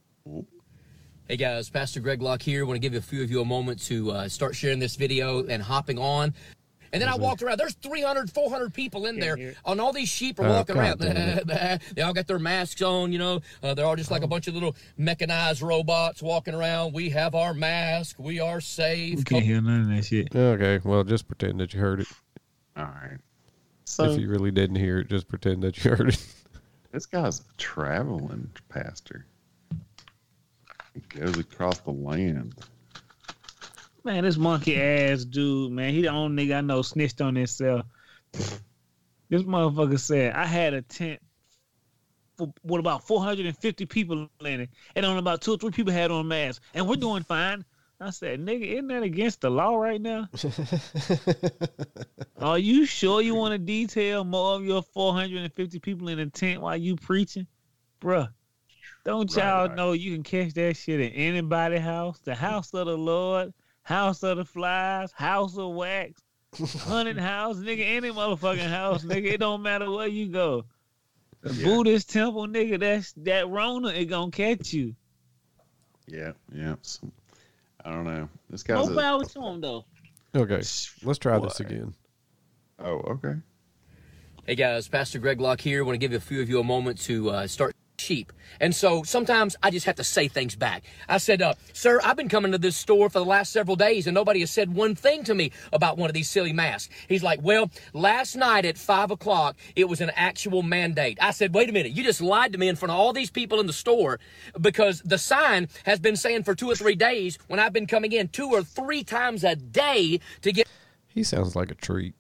Hey guys, Pastor Greg Locke here. I want to give a few of you a moment to start sharing this video and hopping on. And then I walked around. There's 300, 400 people in there. And all these sheep are walking around. They all got their masks on, you know. They're all just like a bunch of little mechanized robots walking around. We have our mask. We are safe. You can't hear none of that shit. Okay, well, just pretend that you heard it. All right. So if you really didn't hear it, just pretend that you heard it. This guy's a traveling pastor. He goes across the land. Man, this monkey ass dude, man, he the only nigga I know snitched on himself. This motherfucker said, I had a tent with about 450 people in it, and only about 2 or 3 people had on masks, and we're doing fine. I said, nigga, isn't that against the law right now? Are you sure you want to detail more of your 450 people in a tent while you preaching? Bruh, don't y'all know you can catch that shit in anybody's house? The house of the Lord, house of the flies, house of wax, haunted house, nigga, any motherfucking house, nigga. It don't matter where you go. The Buddhist temple, nigga, that Rona, it gonna catch you. Yeah. So, I don't know. This guy's no power to him, though. Okay, let's try this again. Oh, okay. Hey guys, Pastor Greg Locke here. I want to give a few of you a moment to start sheep. And so sometimes I just have to say things back. I said, sir, I've been coming to this store for the last several days and nobody has said one thing to me about one of these silly masks. He's like, well, last night at 5 o'clock, it was an actual mandate. I said, wait a minute, you just lied to me in front of all these people in the store because the sign has been saying for 2 or 3 days when I've been coming in 2 or 3 times a day to get... He sounds like a treat.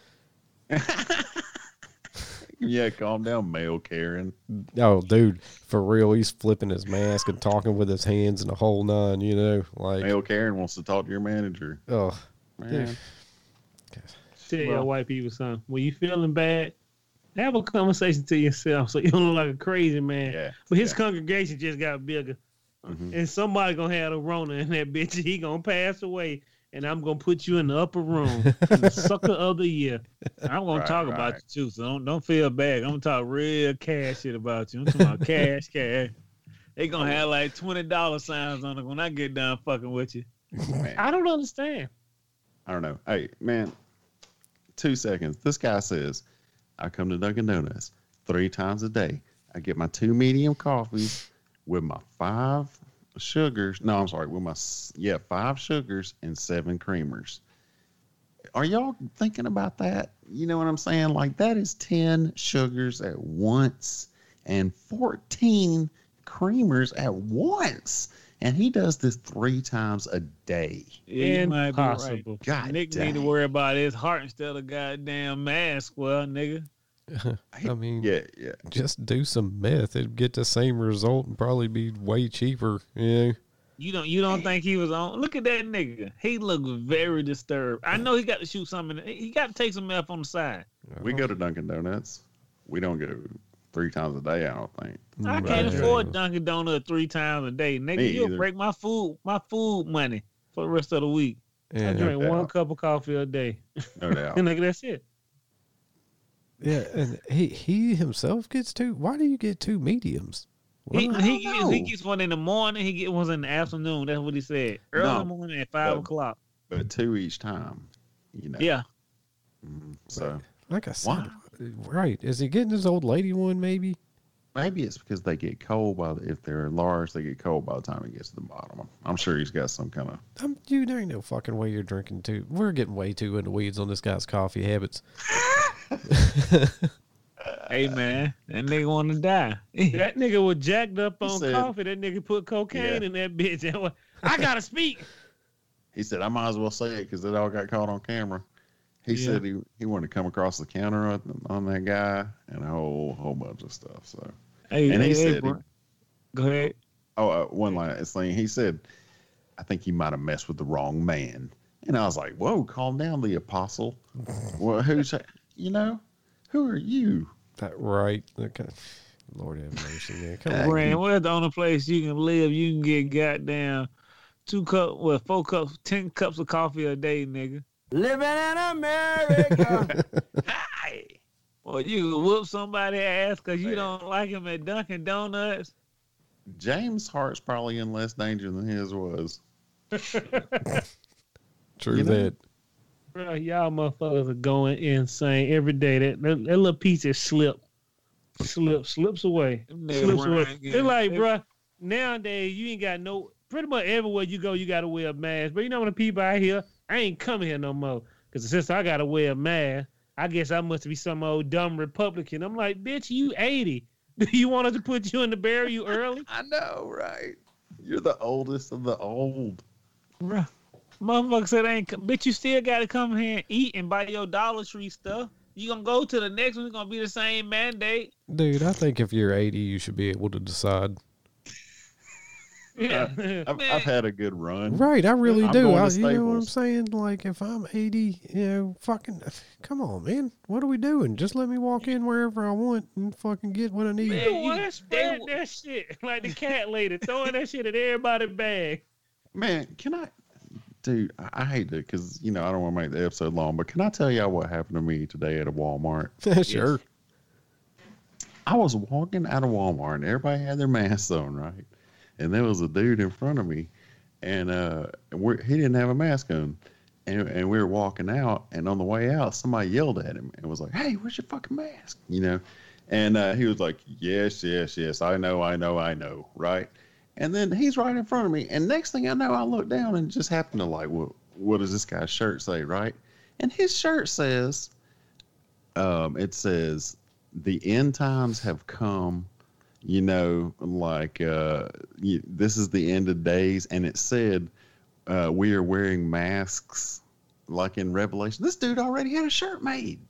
Yeah, calm down, male Karen. Oh, dude, for real, he's flipping his mask and talking with his hands and the whole nine, you know, like male Karen wants to talk to your manager. Oh, man. Tell your white people something. When you feeling bad, have a conversation to yourself so you don't look like a crazy man. Yeah, but his congregation just got bigger. Mm-hmm. And somebody gonna have a Rona in that bitch. He gonna pass away. And I'm going to put you in the upper room, the sucker of the year. I'm going to talk about you, too, so don't feel bad. I'm going to talk real cash shit about you. I'm talking about cash. They going to have like $20 signs on it when I get done fucking with you. Man. I don't understand. I don't know. Hey, man, 2 seconds. This guy says, I come to Dunkin' Donuts 3 times a day. I get my 2 medium coffees with my 5 sugars. No, I'm sorry. With my 5 sugars and 7 creamers. Are y'all thinking about that? You know what I'm saying? Like that is 10 sugars at once and 14 creamers at once. And he does this 3 times a day. Yeah, you might be Impossible. right. God Nick dang. need to worry about his heart instead of goddamn mask, well, nigga. I mean, Yeah. just do some meth. It'd get the same result and probably be way cheaper. Yeah. You don't think he was on? Look at that nigga. He looked very disturbed. I know he got to shoot something. He got to take some meth on the side. We go to Dunkin' Donuts. We don't go 3 times a day, I don't think. I can't afford Dunkin' Donuts 3 times a day, nigga. Me You'll either. break my food money for the rest of the week. I Yeah. drink doubt. 1 cup of coffee a day. No doubt. And nigga, that's it. Yeah, and he himself gets 2. Why do you get 2 mediums? He know. gets one in the morning. He gets one in the afternoon. That's what he said. Early in the morning at 5 o'clock. But 2 each time, you know. Yeah. So Like I said, Why? right? Is he getting his old lady one? Maybe. maybe it's because they get cold if they're large, they get cold by the time it gets to the bottom. I'm sure he's got some kind of. There ain't no fucking way you're drinking 2. We're getting way too into weeds on this guy's coffee habits. Hey, man. That nigga want to die. That nigga was jacked up on said- coffee. That nigga put cocaine in that bitch. I gotta speak. He said, I might as well say it because it all got caught on camera. He said he wanted to come across the counter on that guy and a whole bunch of stuff. So, Hey, and he hey, said, bro. Go ahead. one last thing. He said, I think he might have messed with the wrong man. And I was like, whoa, calm down, the apostle. Well, who are you? That right? Okay. Lord have mercy, man. Come on. Brand, where's the only place you can live? You can get goddamn 4 cups, 10 cups of coffee a day, nigga. Living in America. Hi. Or you can whoop somebody's ass because you don't like him at Dunkin' Donuts. James' heart's probably in less danger than his was. True You know? that. Bro, y'all motherfuckers are going insane every day. That little piece that slips away. Slips away. It's like, bro, nowadays you ain't got pretty much everywhere you go, you got to wear a mask. But you know when the people out here, I ain't coming here no more. Because since I got to wear a mask, I guess I must be some old dumb Republican. I'm like, bitch, you 80. Do you want us to put you in the barrel you early? I know, right? You're the oldest of the old. Bruh. Motherfucker said, bitch, you still got to come here and eat and buy your Dollar Tree stuff. You going to go to the next one, it's going to be the same mandate. Dude, I think if you're 80, you should be able to decide. Yeah. I've had a good run. Right, I really I'm do. going to You know what I'm Staples. saying? Like, if I'm 80, fucking, come on, man. What are we doing? Just let me walk in wherever I want and fucking get what I need. You want to spread that shit like the cat lady, throwing that shit at everybody's bag. Man, can I? Dude, I hate it because, I don't want to make the episode long, but can I tell y'all what happened to me today at a Walmart? Sure. I was walking out of Walmart and everybody had their masks on, right? And there was a dude in front of me and he didn't have a mask on. And we were walking out, and on the way out, somebody yelled at him and was like, hey, where's your fucking mask? And he was like, yes, I know, right? And then he's right in front of me. And next thing I know, I look down and just happen to like, what does this guy's shirt say, right? And his shirt says, it says, the end times have come, this is the end of days. And it said, we are wearing masks like in Revelation. This dude already had a shirt made.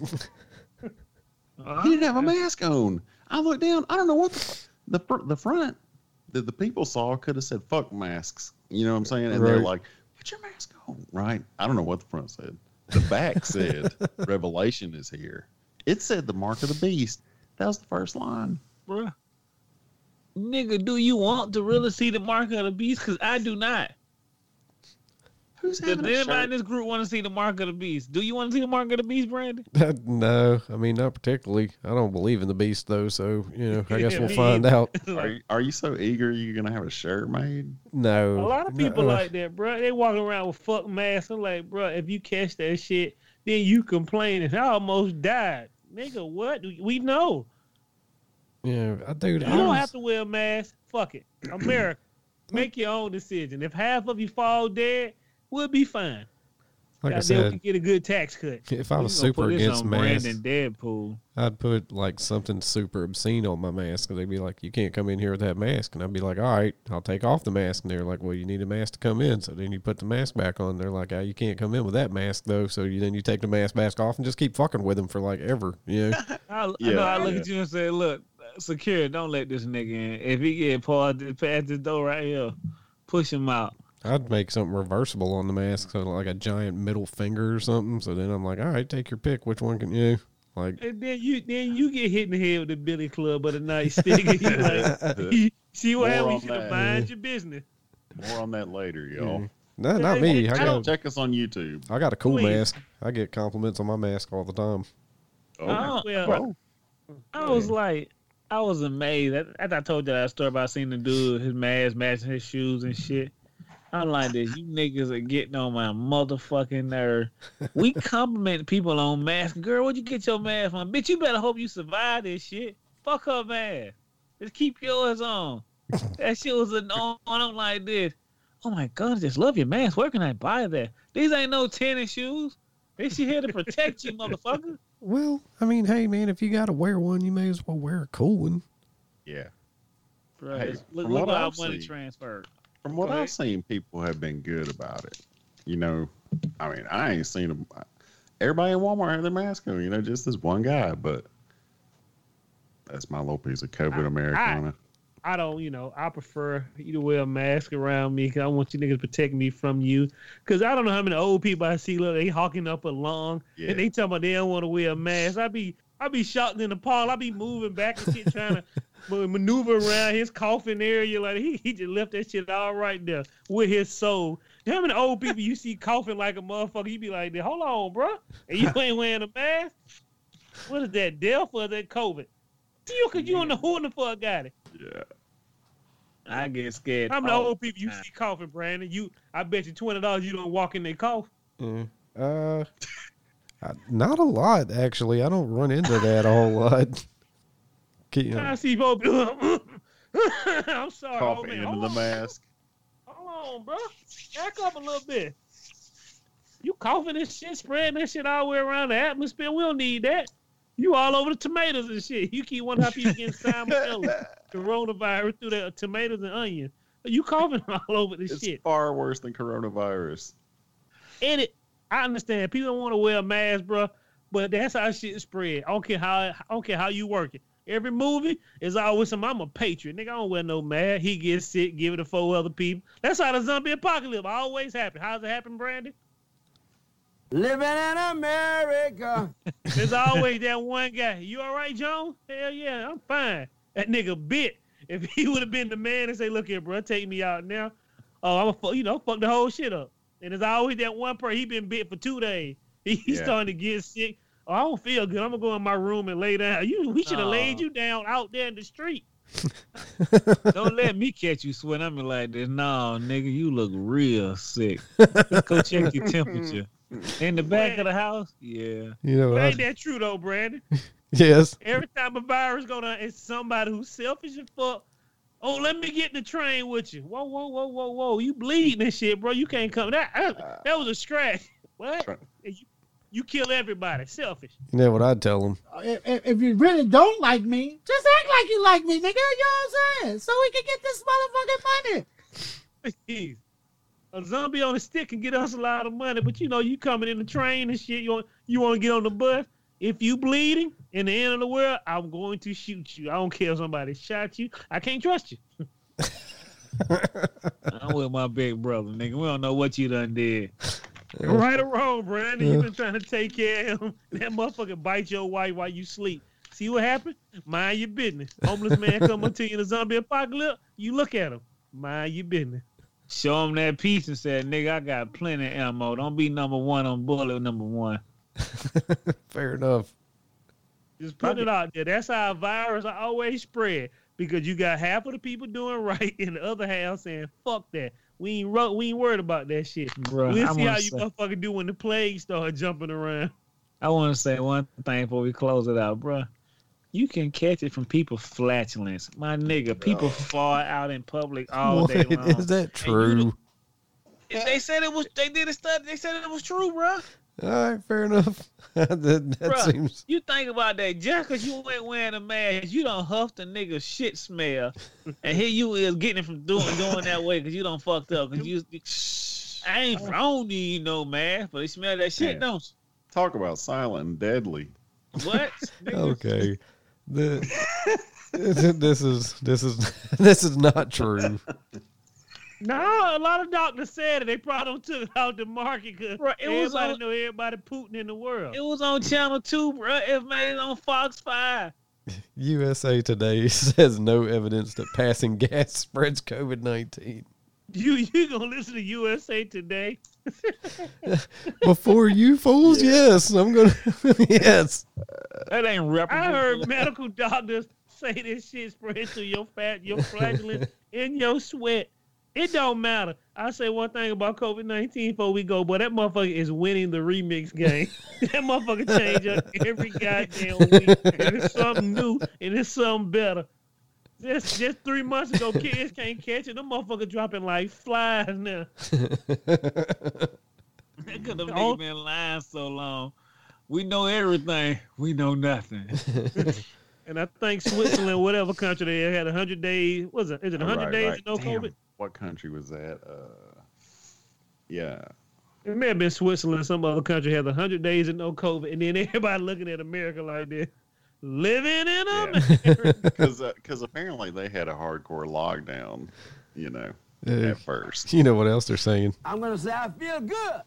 He didn't have a mask on. I looked down. I don't know what the front that the people saw could have said fuck masks. You know what I'm saying? And they're Right. like, put your mask on, right? I don't know what the front said. The back said Revelation is here. It said the mark of the beast. That was the first line. Bruh. Nigga, do you want to really see the mark of the beast? Because I do not. Who's Does having a anybody in shirt? this group want to see the mark of the beast? Do you want to see the mark of the beast, Brandon? No, I mean, not particularly. I don't believe in the beast, though, so, I guess we'll Me find out. Are you so eager you're going to have a shirt made? No. A lot of people like that, bro. They walking around with fuck masks. I'm like, bro, if you catch that shit, then you complaining. I almost died. Nigga, what? We know. Yeah, dude, You don't have to wear a mask. Fuck it. America, make your own decision. If half of you fall dead, we'll be fine. Like I Goddamn, said, we get a good tax cut. if I We was gonna super put this against on masks, Brandon Deadpool. I'd put like something super obscene on my mask. Cause they'd be like, you can't come in here with that mask. And I'd be like, all right, I'll take off the mask. And they're like, well, you need a mask to come in. So then you put the mask back on. They're like, oh, you can't come in with that mask though. So then you take the mask off and just keep fucking with them for like ever, you know? I look at you and say, look, security, don't let this nigga in. If he get past this door right here, push him out. I'd make something reversible on the mask, so like a giant middle finger or something. So then I'm like, all right, take your pick. Which one can you? Like, And then you get hit in the head with the Billy Club of the night stick. And you like, see what happened? You should have mind your business. More on that later, y'all. No, not me. Check us on YouTube. I got a cool mask. I get compliments on my mask all the time. I was like, I was amazed. After I told you that story about seeing the dude, his mask matching his shoes and shit. I'm like this. You niggas are getting on my motherfucking nerve. We compliment people on masks. Girl, where'd you get your mask from? Bitch, you better hope you survive this shit. Fuck her mask. Just keep yours on. That shit was annoying. I'm like this. Oh my God, I just love your mask. Where can I buy that? These ain't no tennis shoes. This shit here to protect you, motherfucker. Well, I mean, hey, man, if you got to wear one, you may as well wear a cool one. Yeah. Right. Hey, look what at our I've money seen- transferred. From what I've seen, people have been good about it. You know, I mean, I ain't seen them. Everybody in Walmart had their mask on, you know, just this one guy. But that's my little piece of COVID Americana. I don't, I prefer you to wear a mask around me because I want you niggas to protect me from you. Because I don't know how many old people I see, look, they hawking up a lung and they talking about they don't want to wear a mask. I be shocked in the park. I be moving back and shit, trying to maneuver around his coughing area. Like he just left that shit all right there with his soul. How many old people you see coughing like a motherfucker? You be like, hold on, bro. And you ain't wearing a mask? What is that, Delph or is that COVID? You, because you don't know who the fuck got it. Yeah. I get scared. How many old people you see coughing, Brandon? I bet you $20 you don't walk in their cough. Not a lot, actually. I don't run into that a whole lot. I see both. I'm sorry, Coughing man. into the mask. Hold on, bro. Back up a little bit. You coughing and shit, spreading that shit all the way around the atmosphere. We don't need that. You all over the tomatoes and shit. You keep wondering how people getting salmonella, coronavirus through the tomatoes and onions. You coughing all over this shit. It's far worse than coronavirus. And I understand people don't want to wear a mask, bro, but that's how shit spread. I don't care how you work it. Every movie is always I'm a patriot. Nigga, I don't wear no mask. He gets sick, give it to 4 other people. That's how the zombie apocalypse always happen. How's it happen, Brandon? Living in America. There's always that one guy. You all right, John? Hell yeah, I'm fine. That nigga bit. If he would have been the man and say, look here, bro, take me out now. Oh, I'm fuck the whole shit up. And there's always that one person, he been bit for 2 days. He's starting to get sick. Oh, I don't feel good. I'm going to go in my room and lay down. We should have laid you down out there in the street. Don't let me catch you sweating. I'm like this. No, nigga, you look real sick. Go check your temperature. In the back of the house? Yeah. You know, ain't that true, though, Brandon? Yes. Every time a virus go down, it's somebody who's selfish as fuck. Oh, let me get in the train with you. Whoa. You bleeding and shit, bro. You can't come. That was a scratch. What? You kill everybody. Selfish. You know what I'd tell them? If you really don't like me, just act like you like me, nigga. You know what I'm saying? So we can get this motherfucking money. A zombie on a stick can get us a lot of money, but you coming in the train and shit. You want to get on the bus. If you bleeding in the end of the world, I'm going to shoot you. I don't care if somebody shot you. I can't trust you. I'm with my big brother, nigga. We don't know what you done did. Right or wrong, Brandon. You've been trying to take care of him. That motherfucker bite your wife while you sleep. See what happened? Mind your business. Homeless man come up to you in a zombie apocalypse. You look at him. Mind your business. Show him that piece and say, nigga, I got plenty of ammo. Don't be number one on bullet number one. Fair enough. Just put it out there. That's how a virus always spread. Because you got half of the people doing right and the other half saying, fuck that. We ain't worried about that shit. Bruh, we'll see how you motherfucker do when the plague start jumping around. I want to say one thing before we close it out, bruh. You can catch it from people's flatulence. My nigga, people fall out in public all day long. Is that true? They said it was. They did a study. They said it was true, bro. All right, fair enough. that Bruh, seems. you think about that. Just because you ain't wearing a mask, you don't huff the nigga shit smell, and here you is getting it from doing that way because you don't fucked up. Because you, I don't need no mask, but they smell that shit, don't you? Talk about silent and deadly. What? Okay. This is not true. No, a lot of doctors said it. They probably took it out the market because everybody know everybody Putin in the world. It was on Channel 2, bro. It made it on Fox 5. USA Today says no evidence that passing gas spreads COVID-19. You gonna listen to USA Today? Before you fools, yes, I'm gonna. Yes, that ain't reputable. I heard medical doctors say this shit spreads through your fat, your flatulence, in your sweat. It don't matter. I say one thing about COVID-19 before we go, but that motherfucker is winning the remix game. That motherfucker change up every goddamn week, and it's something new and it's something better. Just 3 months ago, kids can't catch it. Them motherfuckers dropping like flies now. Because them niggas been lying so long. We know everything. We know nothing. And I think Switzerland, whatever country they had 100 days. Is it 100 days of no Damn. COVID? What country was that? Yeah. It may have been Switzerland. Some other country had 100 days of no COVID, and then everybody looking at America like this, living in America. Because apparently they had a hardcore lockdown, at first. You know what else they're saying? I'm gonna say I feel good.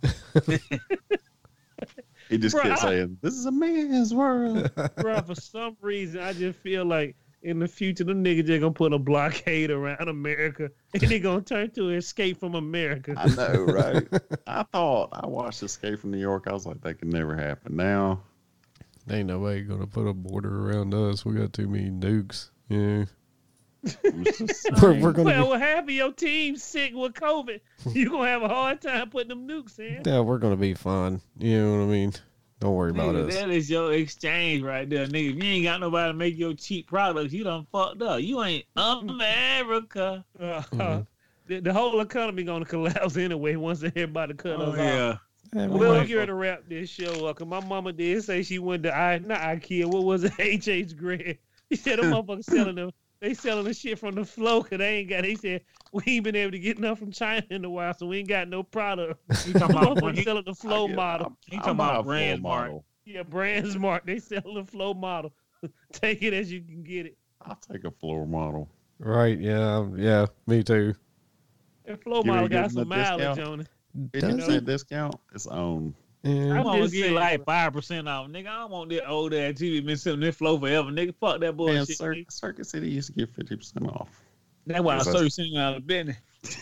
He just kept saying, "This is a man's world." Bro, for some reason, I just feel like in the future, them niggas just gonna put a blockade around America, and they gonna turn to Escape from America. I know, right? I watched Escape from New York. I was like, that could never happen. Now, ain't no way gonna put a border around us. We got too many nukes. Yeah. we're gonna well, half of your team's sick with COVID. You're gonna have a hard time putting them nukes in. Yeah, we're gonna be fine. You know what I mean? Don't worry about us. That is your exchange right there, nigga. If you ain't got nobody to make your cheap products, you done fucked up. You ain't America. The whole economy gonna collapse anyway once everybody cut us off. Yeah, we'll get her to wrap this show up. Cause my mama did say she went to not IKEA. What was it? H.H. Gregg. He said the motherfuckers selling them. They selling the shit from the flow because they ain't got. He said we ain't been able to get enough from China in a while, so we ain't got no product. He talking about selling the flow model. He talking about brand model. Yeah, brand smart. They selling the flow model. Take it as you can get it. I'll take a floor model. Right? Yeah. Me too. That flow model got some mileage on it. It does that discount. It's own. I'm gonna get like 5% off, nigga. I don't want that old ass TV been sitting this flow forever, nigga. Fuck that bullshit. Man, Circuit City used to get 50% off. That's why I Circuit City out of business.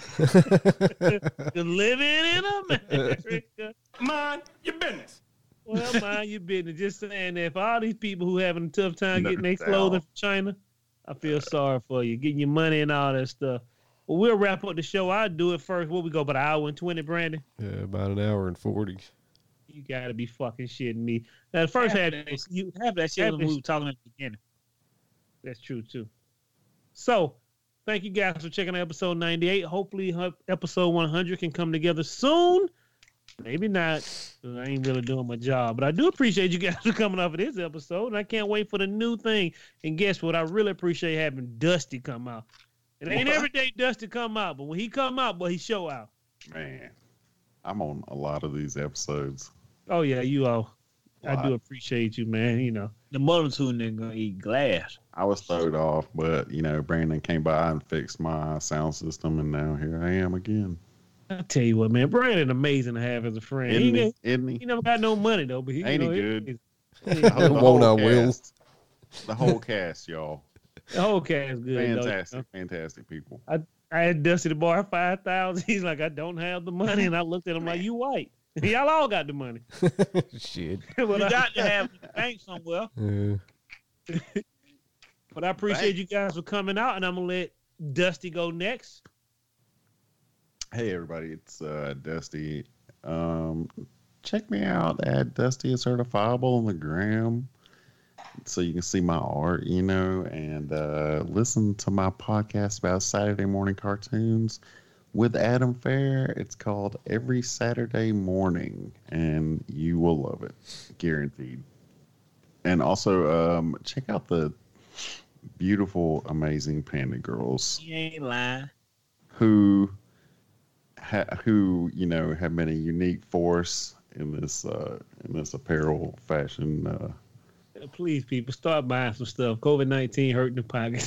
Living in America. Mind your business. Well, mind your business. Just saying that for all these people who having a tough time getting their clothing from China, I feel sorry for you. Getting your money and all that stuff. Well, we'll wrap up the show. I'll do it first. What we go, about an hour and 20, Brandon? Yeah, about an hour and 40. You gotta be fucking shitting me. Now, the first half you have that shit when we were talking at the beginning. That's true too. So, thank you guys for checking out episode 98. Hopefully, episode 100 can come together soon. Maybe not. I ain't really doing my job, but I do appreciate you guys for coming off of this episode, and I can't wait for the new thing. And guess what? I really appreciate having Dusty come out. It ain't every day Dusty come out, but when he come out, he show out. Man, I'm on a lot of these episodes. Oh yeah, you all. I do appreciate you, man. The multitude nigga gonna eat glass. I was throwed off, but Brandon came by and fixed my sound system, and now here I am again. I tell you what, man, Brandon amazing to have as a friend. Isn't he? He never got no money though, but ain't he good? The whole cast, y'all. The whole cast good. Fantastic people. I had Dusty to borrow 5,000. He's like, I don't have the money, and I looked at him like, you white. Y'all all got the money. Shit. You got to have the bank somewhere. Yeah. But I appreciate you guys for coming out, and I'm gonna let Dusty go next. Hey everybody, it's Dusty. Check me out at Dusty is Certifiable on the gram, so you can see my art, and listen to my podcast about Saturday morning cartoons. with Adam Fair. It's called Every Saturday Morning, and you will love it, guaranteed. And also, check out the beautiful, amazing Panda Girls. You ain't lying. Who you know have been a unique force in this apparel fashion. Please, people, start buying some stuff. COVID-19 hurting the pockets.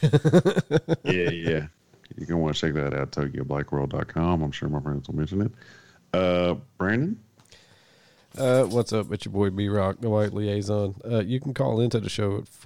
Yeah. You're gonna want to check that out. TokyoBlackWorld.com. I'm sure my friends will mention it. Brandon. What's up? It's your boy B-Rock, the White Liaison. You can call into the show at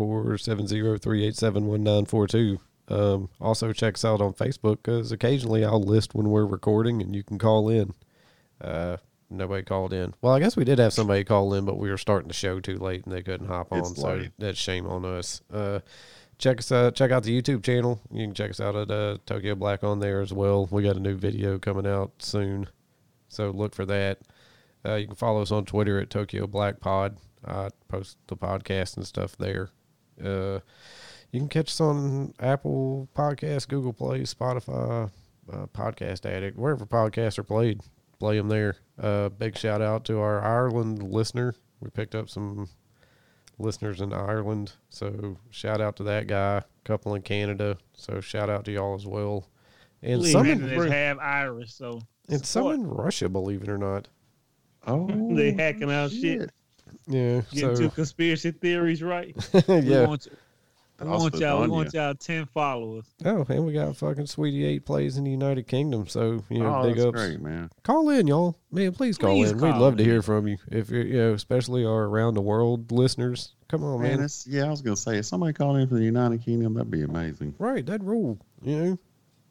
470-387-1942. Also check us out on Facebook, because occasionally I'll list when we're recording and you can call in. Nobody called in. Well, I guess we did have somebody call in, but we were starting the show too late and they couldn't hop on, so that's shame on us. Check us out. Check out the YouTube channel. You can check us out at Tokyo Black on there as well. We got a new video coming out soon, so look for that. You can follow us on Twitter at Tokyo Black Pod. I post the podcast and stuff there. You can catch us on Apple Podcasts, Google Play, Spotify, Podcast Addict, wherever podcasts are played. Play them there. Big shout out to our Ireland listener. We picked up some listeners in Ireland, so shout out to that guy. Couple in Canada, so shout out to y'all as well. And some in half Irish, so and some in Russia, believe it or not. Oh, they hacking out shit. Yeah, getting to conspiracy theories, right? Yeah. We want y'all 10 followers. Oh, and we got fucking Sweetie 8 plays in the United Kingdom, so big that's ups. great, man. Call in, y'all. Man, please call in. We'd love to hear from you. If you're, especially our around the world listeners. Come on, man. I was gonna say, if somebody called in from the United Kingdom, that'd be amazing. Right, that'd rule. So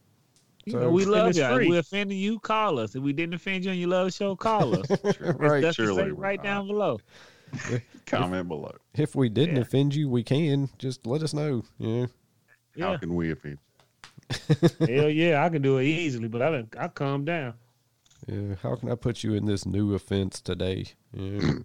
we love y'all. If we offended you, call us. If we didn't offend you and you love the show, call us. Right, that's surely right down below. Comment below. If we didn't offend you, we can. Just let us know. How can we offend you? Hell yeah, I can do it easily, but I calm down. Yeah, how can I put you in this new offense today? Yeah.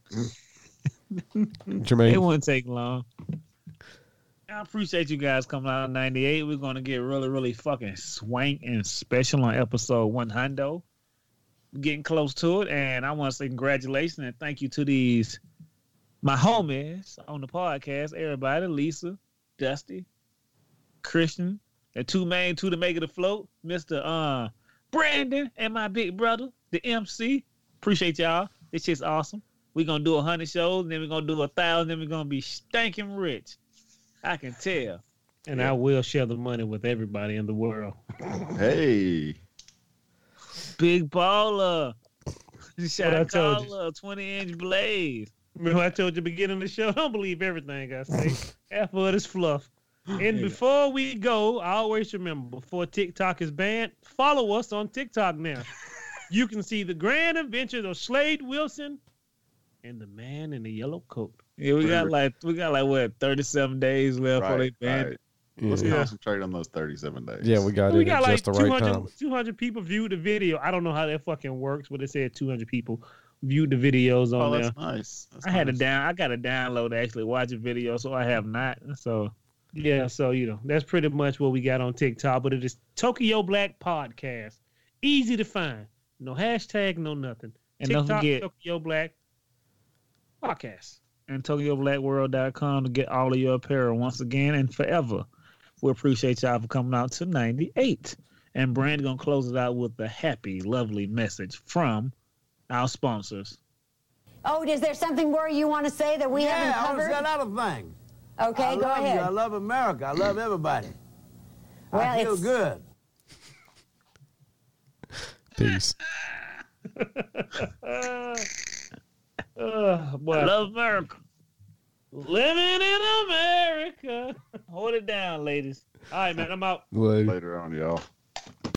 Jermaine. It wouldn't take long. I appreciate you guys coming out of 98. We're going to get really, really fucking swank and special on episode 100. Getting close to it, and I want to say congratulations and thank you to my homies on the podcast, everybody, Lisa, Dusty, Christian, and two to make it afloat, Mr. Brandon, and my big brother, the MC. Appreciate y'all. This shit's awesome. We're going to do 100 shows, and then we're going to do 1,000, then we're going to be stinking rich. I can tell. And I will share the money with everybody in the world. Hey. Big baller. Shout out to 20-inch blade. Remember I told you at the beginning of the show, don't believe everything I say. Half of it is fluff. And before we go, I always remember, before TikTok is banned, follow us on TikTok now. You can see the grand adventures of Slade Wilson and the man in the yellow coat. Yeah, we got like what, 37 days left before they ban it. Let's concentrate on those 37 days. Yeah, we got just the right time. 200 people viewed the video. I don't know how that fucking works, but it said 200 people viewed the videos on there. That's nice. I got to download to actually watch a video, so I have not. So yeah, so that's pretty much what we got on TikTok. But it is Tokyo Black Podcast, easy to find. No hashtag, no nothing. And TikTok, don't forget Tokyo Black Podcast and TokyoBlackWorld.com to get all of your apparel once again and forever. We appreciate y'all for coming out to 98. And Brand's going to close it out with a happy, lovely message from our sponsors. Oh, is there something more you want to say that we haven't covered? Yeah, I want to say another thing. Okay, go ahead. I love America. I love everybody. I feel good. Peace. Boy, I love America. Living in America. Hold it down, ladies. All right, man, I'm out. Later on, y'all.